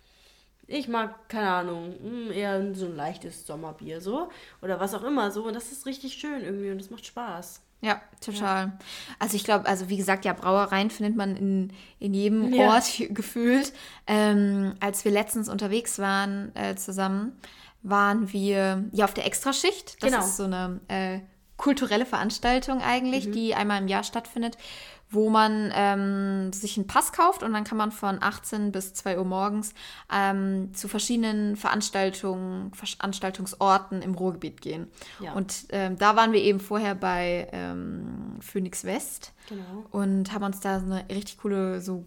Ich mag, keine Ahnung, mh, eher so ein leichtes Sommerbier so oder was auch immer so und das ist richtig schön irgendwie und das macht Spaß. Ja, total. Also ich glaube, also wie gesagt, ja, Brauereien findet man in, in jedem Ja. Ort gefühlt. Ähm, als wir letztens unterwegs waren äh, zusammen, waren wir ja auf der Extraschicht. Das Genau. ist so eine äh, kulturelle Veranstaltung eigentlich, die einmal im Jahr stattfindet, wo man ähm, sich einen Pass kauft und dann kann man von achtzehn bis zwei Uhr morgens ähm, zu verschiedenen Veranstaltungen, Veranstaltungsorten im Ruhrgebiet gehen. Ja. Und ähm, da waren wir eben vorher bei ähm, Phoenix West Genau. und haben uns da so eine richtig coole so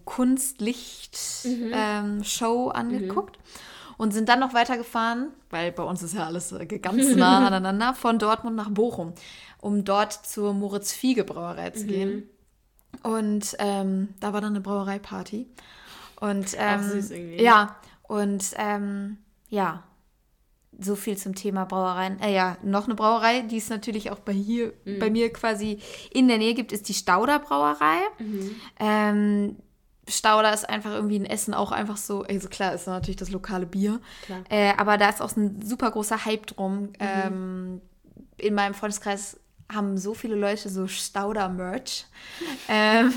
Kunstlicht-Show angeguckt. Und sind dann noch weitergefahren, weil bei uns ist ja alles äh, ganz nah aneinander, von Dortmund nach Bochum, um dort zur Moritz-Fiege-Brauerei zu gehen. Und ähm, da war dann eine Brauereiparty. Und ähm, Auch süß irgendwie. ja, und ähm, ja, so viel zum Thema Brauereien. Äh, ja, noch eine Brauerei, die es natürlich auch bei hier, mhm. bei mir quasi in der Nähe gibt, ist die Stauder Brauerei. Mhm. Ähm, Stauder ist einfach irgendwie in Essen auch einfach so, also klar, ist natürlich das lokale Bier, äh, aber da ist auch ein super großer Hype drum. Mhm. Ähm, in meinem Freundeskreis haben so viele Leute so Stauder-Merch. ähm,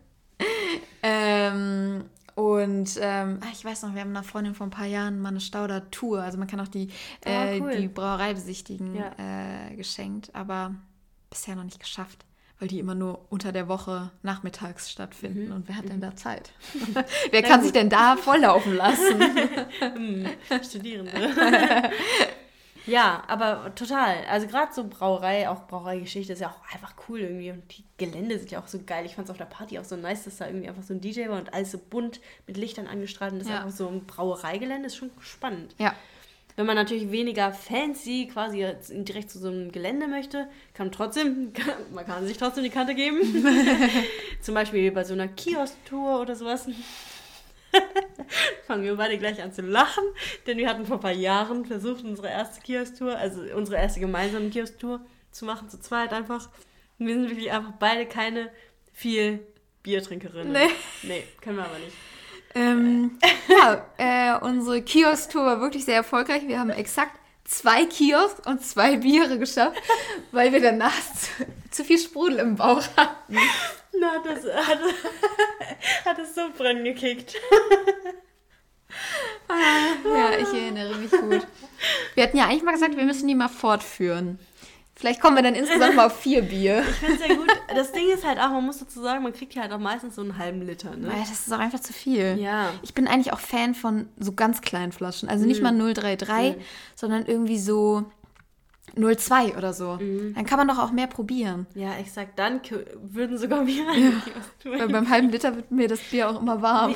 ähm, und ähm, ich weiß noch, wir haben einer Freundin vor ein paar Jahren mal eine Stauder-Tour, also man kann auch die, oh, äh, cool. die Brauerei besichtigen, ja. äh, geschenkt, aber bisher noch nicht geschafft. Weil die immer nur unter der Woche nachmittags stattfinden. Mhm. Und wer hat denn da Zeit? Wer kann sich denn da volllaufen lassen? hm, Studierende. Ja, aber total. Also gerade so Brauerei, auch Brauereigeschichte ist ja auch einfach cool irgendwie. Und die Gelände sind ja auch so geil. Ich fand es auf der Party auch so nice, dass da irgendwie einfach so ein D J war und alles so bunt mit Lichtern angestrahlt. Und das ja. ist einfach so ein Brauereigelände, ist schon spannend. Ja. Wenn man natürlich weniger fancy quasi direkt zu so einem Gelände möchte, kann man trotzdem, man kann sich trotzdem die Kante geben. Zum Beispiel bei so einer Kiosk-Tour oder sowas. Fangen wir beide gleich an zu lachen, denn wir hatten vor ein paar Jahren versucht, unsere erste Kiosk-Tour, also unsere erste gemeinsame Kiosk-Tour zu machen, zu zweit einfach. Und wir sind wirklich einfach beide keine viel Biertrinkerinnen. Nee. Nee, können wir aber nicht. Ähm, ja, äh, unsere Kiosk-Tour war wirklich sehr erfolgreich. Wir haben exakt zwei Kiosks und zwei Biere geschafft, weil wir danach zu, zu viel Sprudel im Bauch hatten. Na, das hat, hat es so brennen gekickt. Ja, ich erinnere mich gut. Wir hatten ja eigentlich mal gesagt, wir müssen die mal fortführen. Vielleicht kommen wir dann insgesamt mal auf vier Bier. Ich finde es sehr gut. Das Ding ist halt auch, man muss dazu sagen, man kriegt ja halt auch meistens so einen halben Liter. Ne? Ja, das ist auch einfach zu viel. Ja. Ich bin eigentlich auch Fan von so ganz kleinen Flaschen. Also nicht mm. mal null Komma dreiunddreißig, mm. sondern irgendwie so null Komma zwei oder so. Mm. Dann kann man doch auch mehr probieren. Ja, exakt. Dann k- würden sogar wir ja. Weil beim halben Liter wird mir das Bier auch immer warm.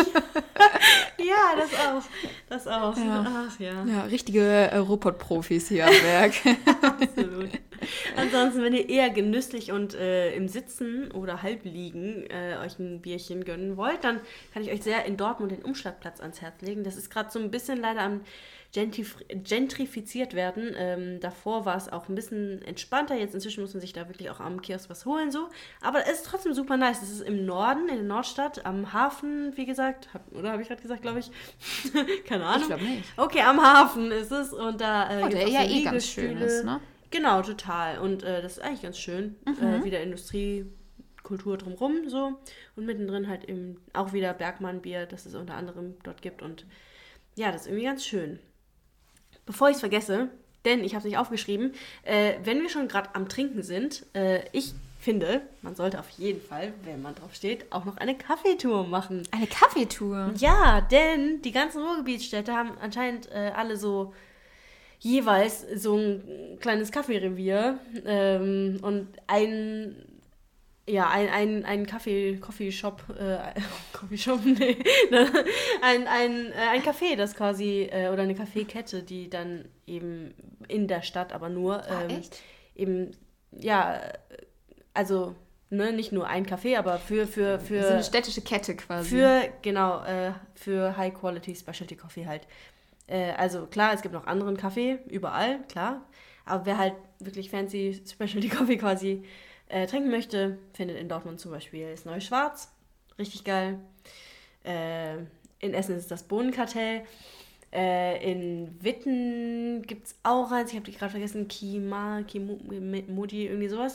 Ja, das auch. Das auch. Ja. Ach ja. Ja, richtige äh, Ruhrpott-Profis hier am Werk. Absolut. Ansonsten, wenn ihr eher genüsslich und äh, im Sitzen oder Halbliegen äh, euch ein Bierchen gönnen wollt, dann kann ich euch sehr in Dortmund den Umschlagplatz ans Herz legen. Das ist gerade so ein bisschen leider am gentrif- gentrifiziert werden. Ähm, davor war es auch ein bisschen entspannter. Jetzt inzwischen muss man sich da wirklich auch am Kiosk was holen. So. Aber es ist trotzdem super nice. Es ist im Norden, in der Nordstadt, am Hafen, wie gesagt. Hab, oder habe ich gerade gesagt, glaube ich? Keine Ahnung. Ich glaube nicht. Okay, am Hafen ist es. Und da äh, oh, gibt der es ja auch so eh ganz schön ist, ne? Genau, total. Und äh, das ist eigentlich ganz schön. Mhm. Äh, wieder Industriekultur drumherum so. Und mittendrin halt eben auch wieder Bergmann-Bier, das es unter anderem dort gibt. Und ja, das ist irgendwie ganz schön. Bevor ich es vergesse, denn ich habe es nicht aufgeschrieben, äh, wenn wir schon gerade am Trinken sind, äh, ich finde, man sollte auf jeden Fall, wenn man drauf steht, auch noch eine Kaffeetour machen. Eine Kaffeetour? Ja, denn die ganzen Ruhrgebietsstädte haben anscheinend äh, alle so jeweils so ein kleines Kaffeerevier ähm, und ein, ja, ein, ein, ein Kaffee, Coffeeshop, äh, Coffeeshop, nee, ein, ein, äh, ein Café, das quasi, äh, oder eine Kaffeekette, die dann eben in der Stadt, aber nur, ähm, ah, echt? eben, ja, also, ne, nicht nur ein Café, aber für, für, für... So eine städtische Kette quasi. Für, genau, äh, für High-Quality Specialty Coffee halt. Also klar, es gibt noch anderen Kaffee, überall, klar. Aber wer halt wirklich fancy Specialty Coffee quasi äh, trinken möchte, findet in Dortmund zum Beispiel das Neue Schwarz. Richtig geil. Äh, in Essen ist das Bohnenkartell. Äh, in Witten gibt es auch eins, ich habe die gerade vergessen, Kima, Kimudi, irgendwie sowas.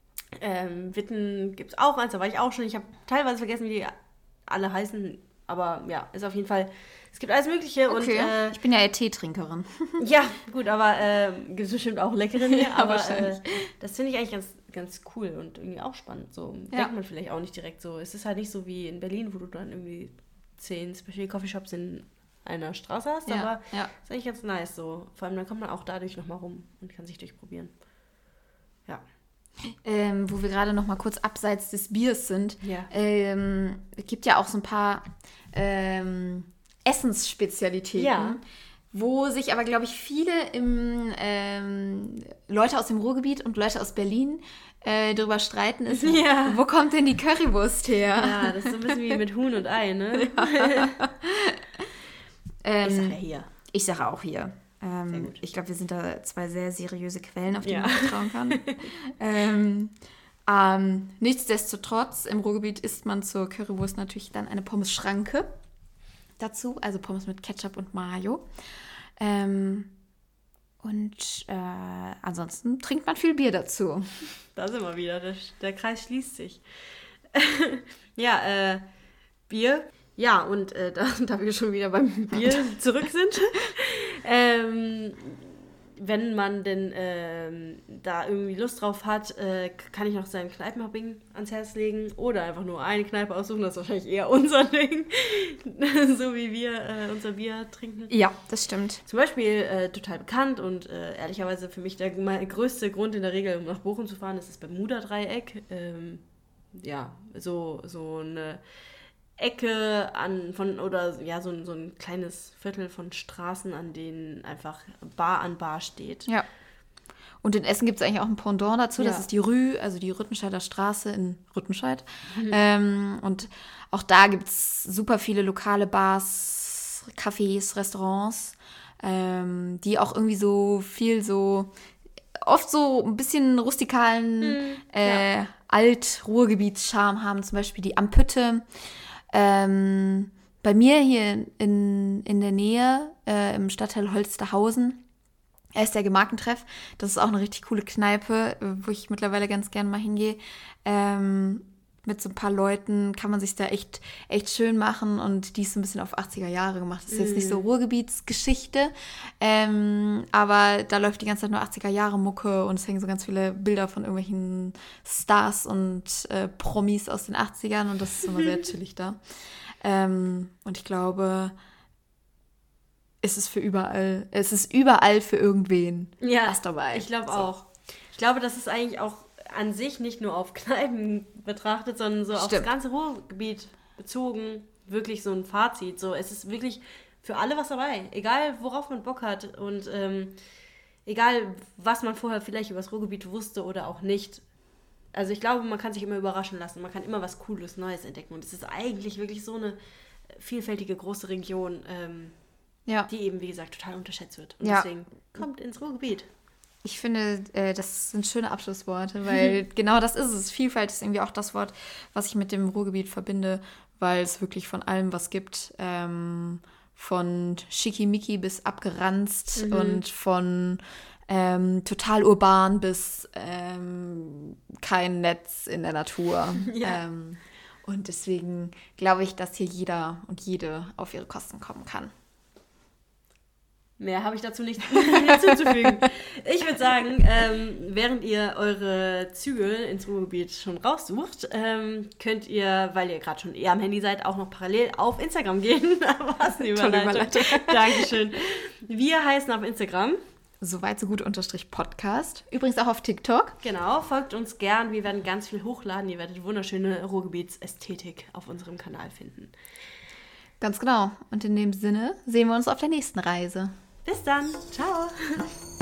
Ähm, Witten gibt es auch eins, da war ich auch schon. Ich habe teilweise vergessen, wie die alle heißen. Aber ja, ist auf jeden Fall... Es gibt alles Mögliche. Okay. Und, äh, ich bin ja eher Teetrinkerin. Ja, gut, aber äh, gibt es bestimmt auch leckere hier. Ja, aber äh, das finde ich eigentlich ganz, ganz cool und irgendwie auch spannend. So ja. denkt man vielleicht auch nicht direkt so. Es ist halt nicht so wie in Berlin, wo du dann irgendwie zehn Special Coffeeshops in einer Straße hast. Ja, aber ja. ist eigentlich ganz nice so. Vor allem dann kommt man auch dadurch nochmal rum und kann sich durchprobieren. Ja. Ähm, wo wir gerade noch mal kurz abseits des Biers sind. Ja. Ähm, es gibt ja auch so ein paar ähm, Essensspezialitäten, ja. wo sich aber, glaube ich, viele im, ähm, Leute aus dem Ruhrgebiet und Leute aus Berlin äh, darüber streiten, ist, ja. wo kommt denn die Currywurst her? Ja, das ist so ein bisschen wie mit Huhn und Ei, ne? Ja. ähm, ich sage ja hier. Ich sage auch hier. Ähm, ich glaube, wir sind da zwei sehr seriöse Quellen, auf die Ja. man vertrauen kann. ähm, ähm, nichtsdestotrotz, im Ruhrgebiet isst man zur Currywurst natürlich dann eine Pommes-Schranke dazu, also Pommes mit Ketchup und Mayo. Ähm, und äh, ansonsten trinkt man viel Bier dazu. Da sind wir wieder, der, der Kreis schließt sich. ja, äh, Bier. Ja, und äh, da, da wir schon wieder beim Bier zurück sind, ähm, wenn man denn ähm, da irgendwie Lust drauf hat, äh, kann ich noch seinen Kneipenhopping ans Herz legen oder einfach nur eine Kneipe aussuchen, das ist wahrscheinlich eher unser Ding, so wie wir äh, unser Bier trinken. Ja, das stimmt. Zum Beispiel äh, total bekannt und äh, ehrlicherweise für mich der mein größte Grund in der Regel, um nach Bochum zu fahren, ist das Bermuda-Dreieck. Ähm, ja, so, so eine Ecke an von oder ja, so ein, so ein kleines Viertel von Straßen, an denen einfach Bar an Bar steht. Ja. Und in Essen gibt es eigentlich auch ein Pendant dazu, Ja. das ist die Rue, also die Rüttenscheider Straße in Rüttenscheid. Mhm. Ähm, und auch da gibt es super viele lokale Bars, Cafés, Restaurants, ähm, die auch irgendwie so viel so, oft so ein bisschen rustikalen Mhm, äh, ja. Alt-Ruhrgebiets-Charme haben, zum Beispiel die Ampütte. Ähm, bei mir hier in, in der Nähe, äh, im Stadtteil Holsterhausen, ist der Gemarkentreff. Das ist auch eine richtig coole Kneipe, wo ich mittlerweile ganz gerne mal hingehe. Ähm, mit so ein paar Leuten kann man sich da echt, echt schön machen und die ist so ein bisschen auf achtziger Jahre gemacht. Das ist jetzt nicht so Ruhrgebietsgeschichte, ähm, aber da läuft die ganze Zeit nur achtziger Jahre Mucke und es hängen so ganz viele Bilder von irgendwelchen Stars und äh, Promis aus den achtzigern und das ist immer sehr chillig da. Ähm, und ich glaube, es ist für überall, es ist überall für irgendwen Ja, was dabei. ich glaube So. auch. Ich glaube, das ist eigentlich auch an sich nicht nur auf Kneipen betrachtet, sondern so auf das Stimmt. ganze Ruhrgebiet bezogen wirklich so ein Fazit. So, es ist wirklich für alle was dabei, egal worauf man Bock hat und ähm, egal was man vorher vielleicht über das Ruhrgebiet wusste oder auch nicht. Also ich glaube, man kann sich immer überraschen lassen, man kann immer was Cooles, Neues entdecken und es ist eigentlich wirklich so eine vielfältige große Region, ähm, Ja. die eben, wie gesagt, total unterschätzt wird. Und Ja. deswegen kommt ins Ruhrgebiet. Ich finde, äh, das sind schöne Abschlussworte, weil genau das ist es. Vielfalt ist irgendwie auch das Wort, was ich mit dem Ruhrgebiet verbinde, weil es wirklich von allem was gibt. Ähm, von schickimicki bis abgeranzt Mhm. und von ähm, total urban bis ähm, kein Netz in der Natur. Ja. Ähm, und deswegen glaube ich, dass hier jeder und jede auf ihre Kosten kommen kann. Mehr habe ich dazu nicht hinzuzufügen. Ich würde sagen, ähm, während ihr eure Züge ins Ruhrgebiet schon raussucht, ähm, könnt ihr, weil ihr gerade schon eher am Handy seid, auch noch parallel auf Instagram gehen. Was eine Tolle Überleitung. Überleitung. Dankeschön. Wir heißen auf Instagram. Soweit so gut unterstrich Podcast. Übrigens auch auf TikTok. Genau, folgt uns gern. Wir werden ganz viel hochladen. Ihr werdet wunderschöne Ruhrgebietsästhetik auf unserem Kanal finden. Ganz genau. Und in dem Sinne sehen wir uns auf der nächsten Reise. Bis dann. Ciao.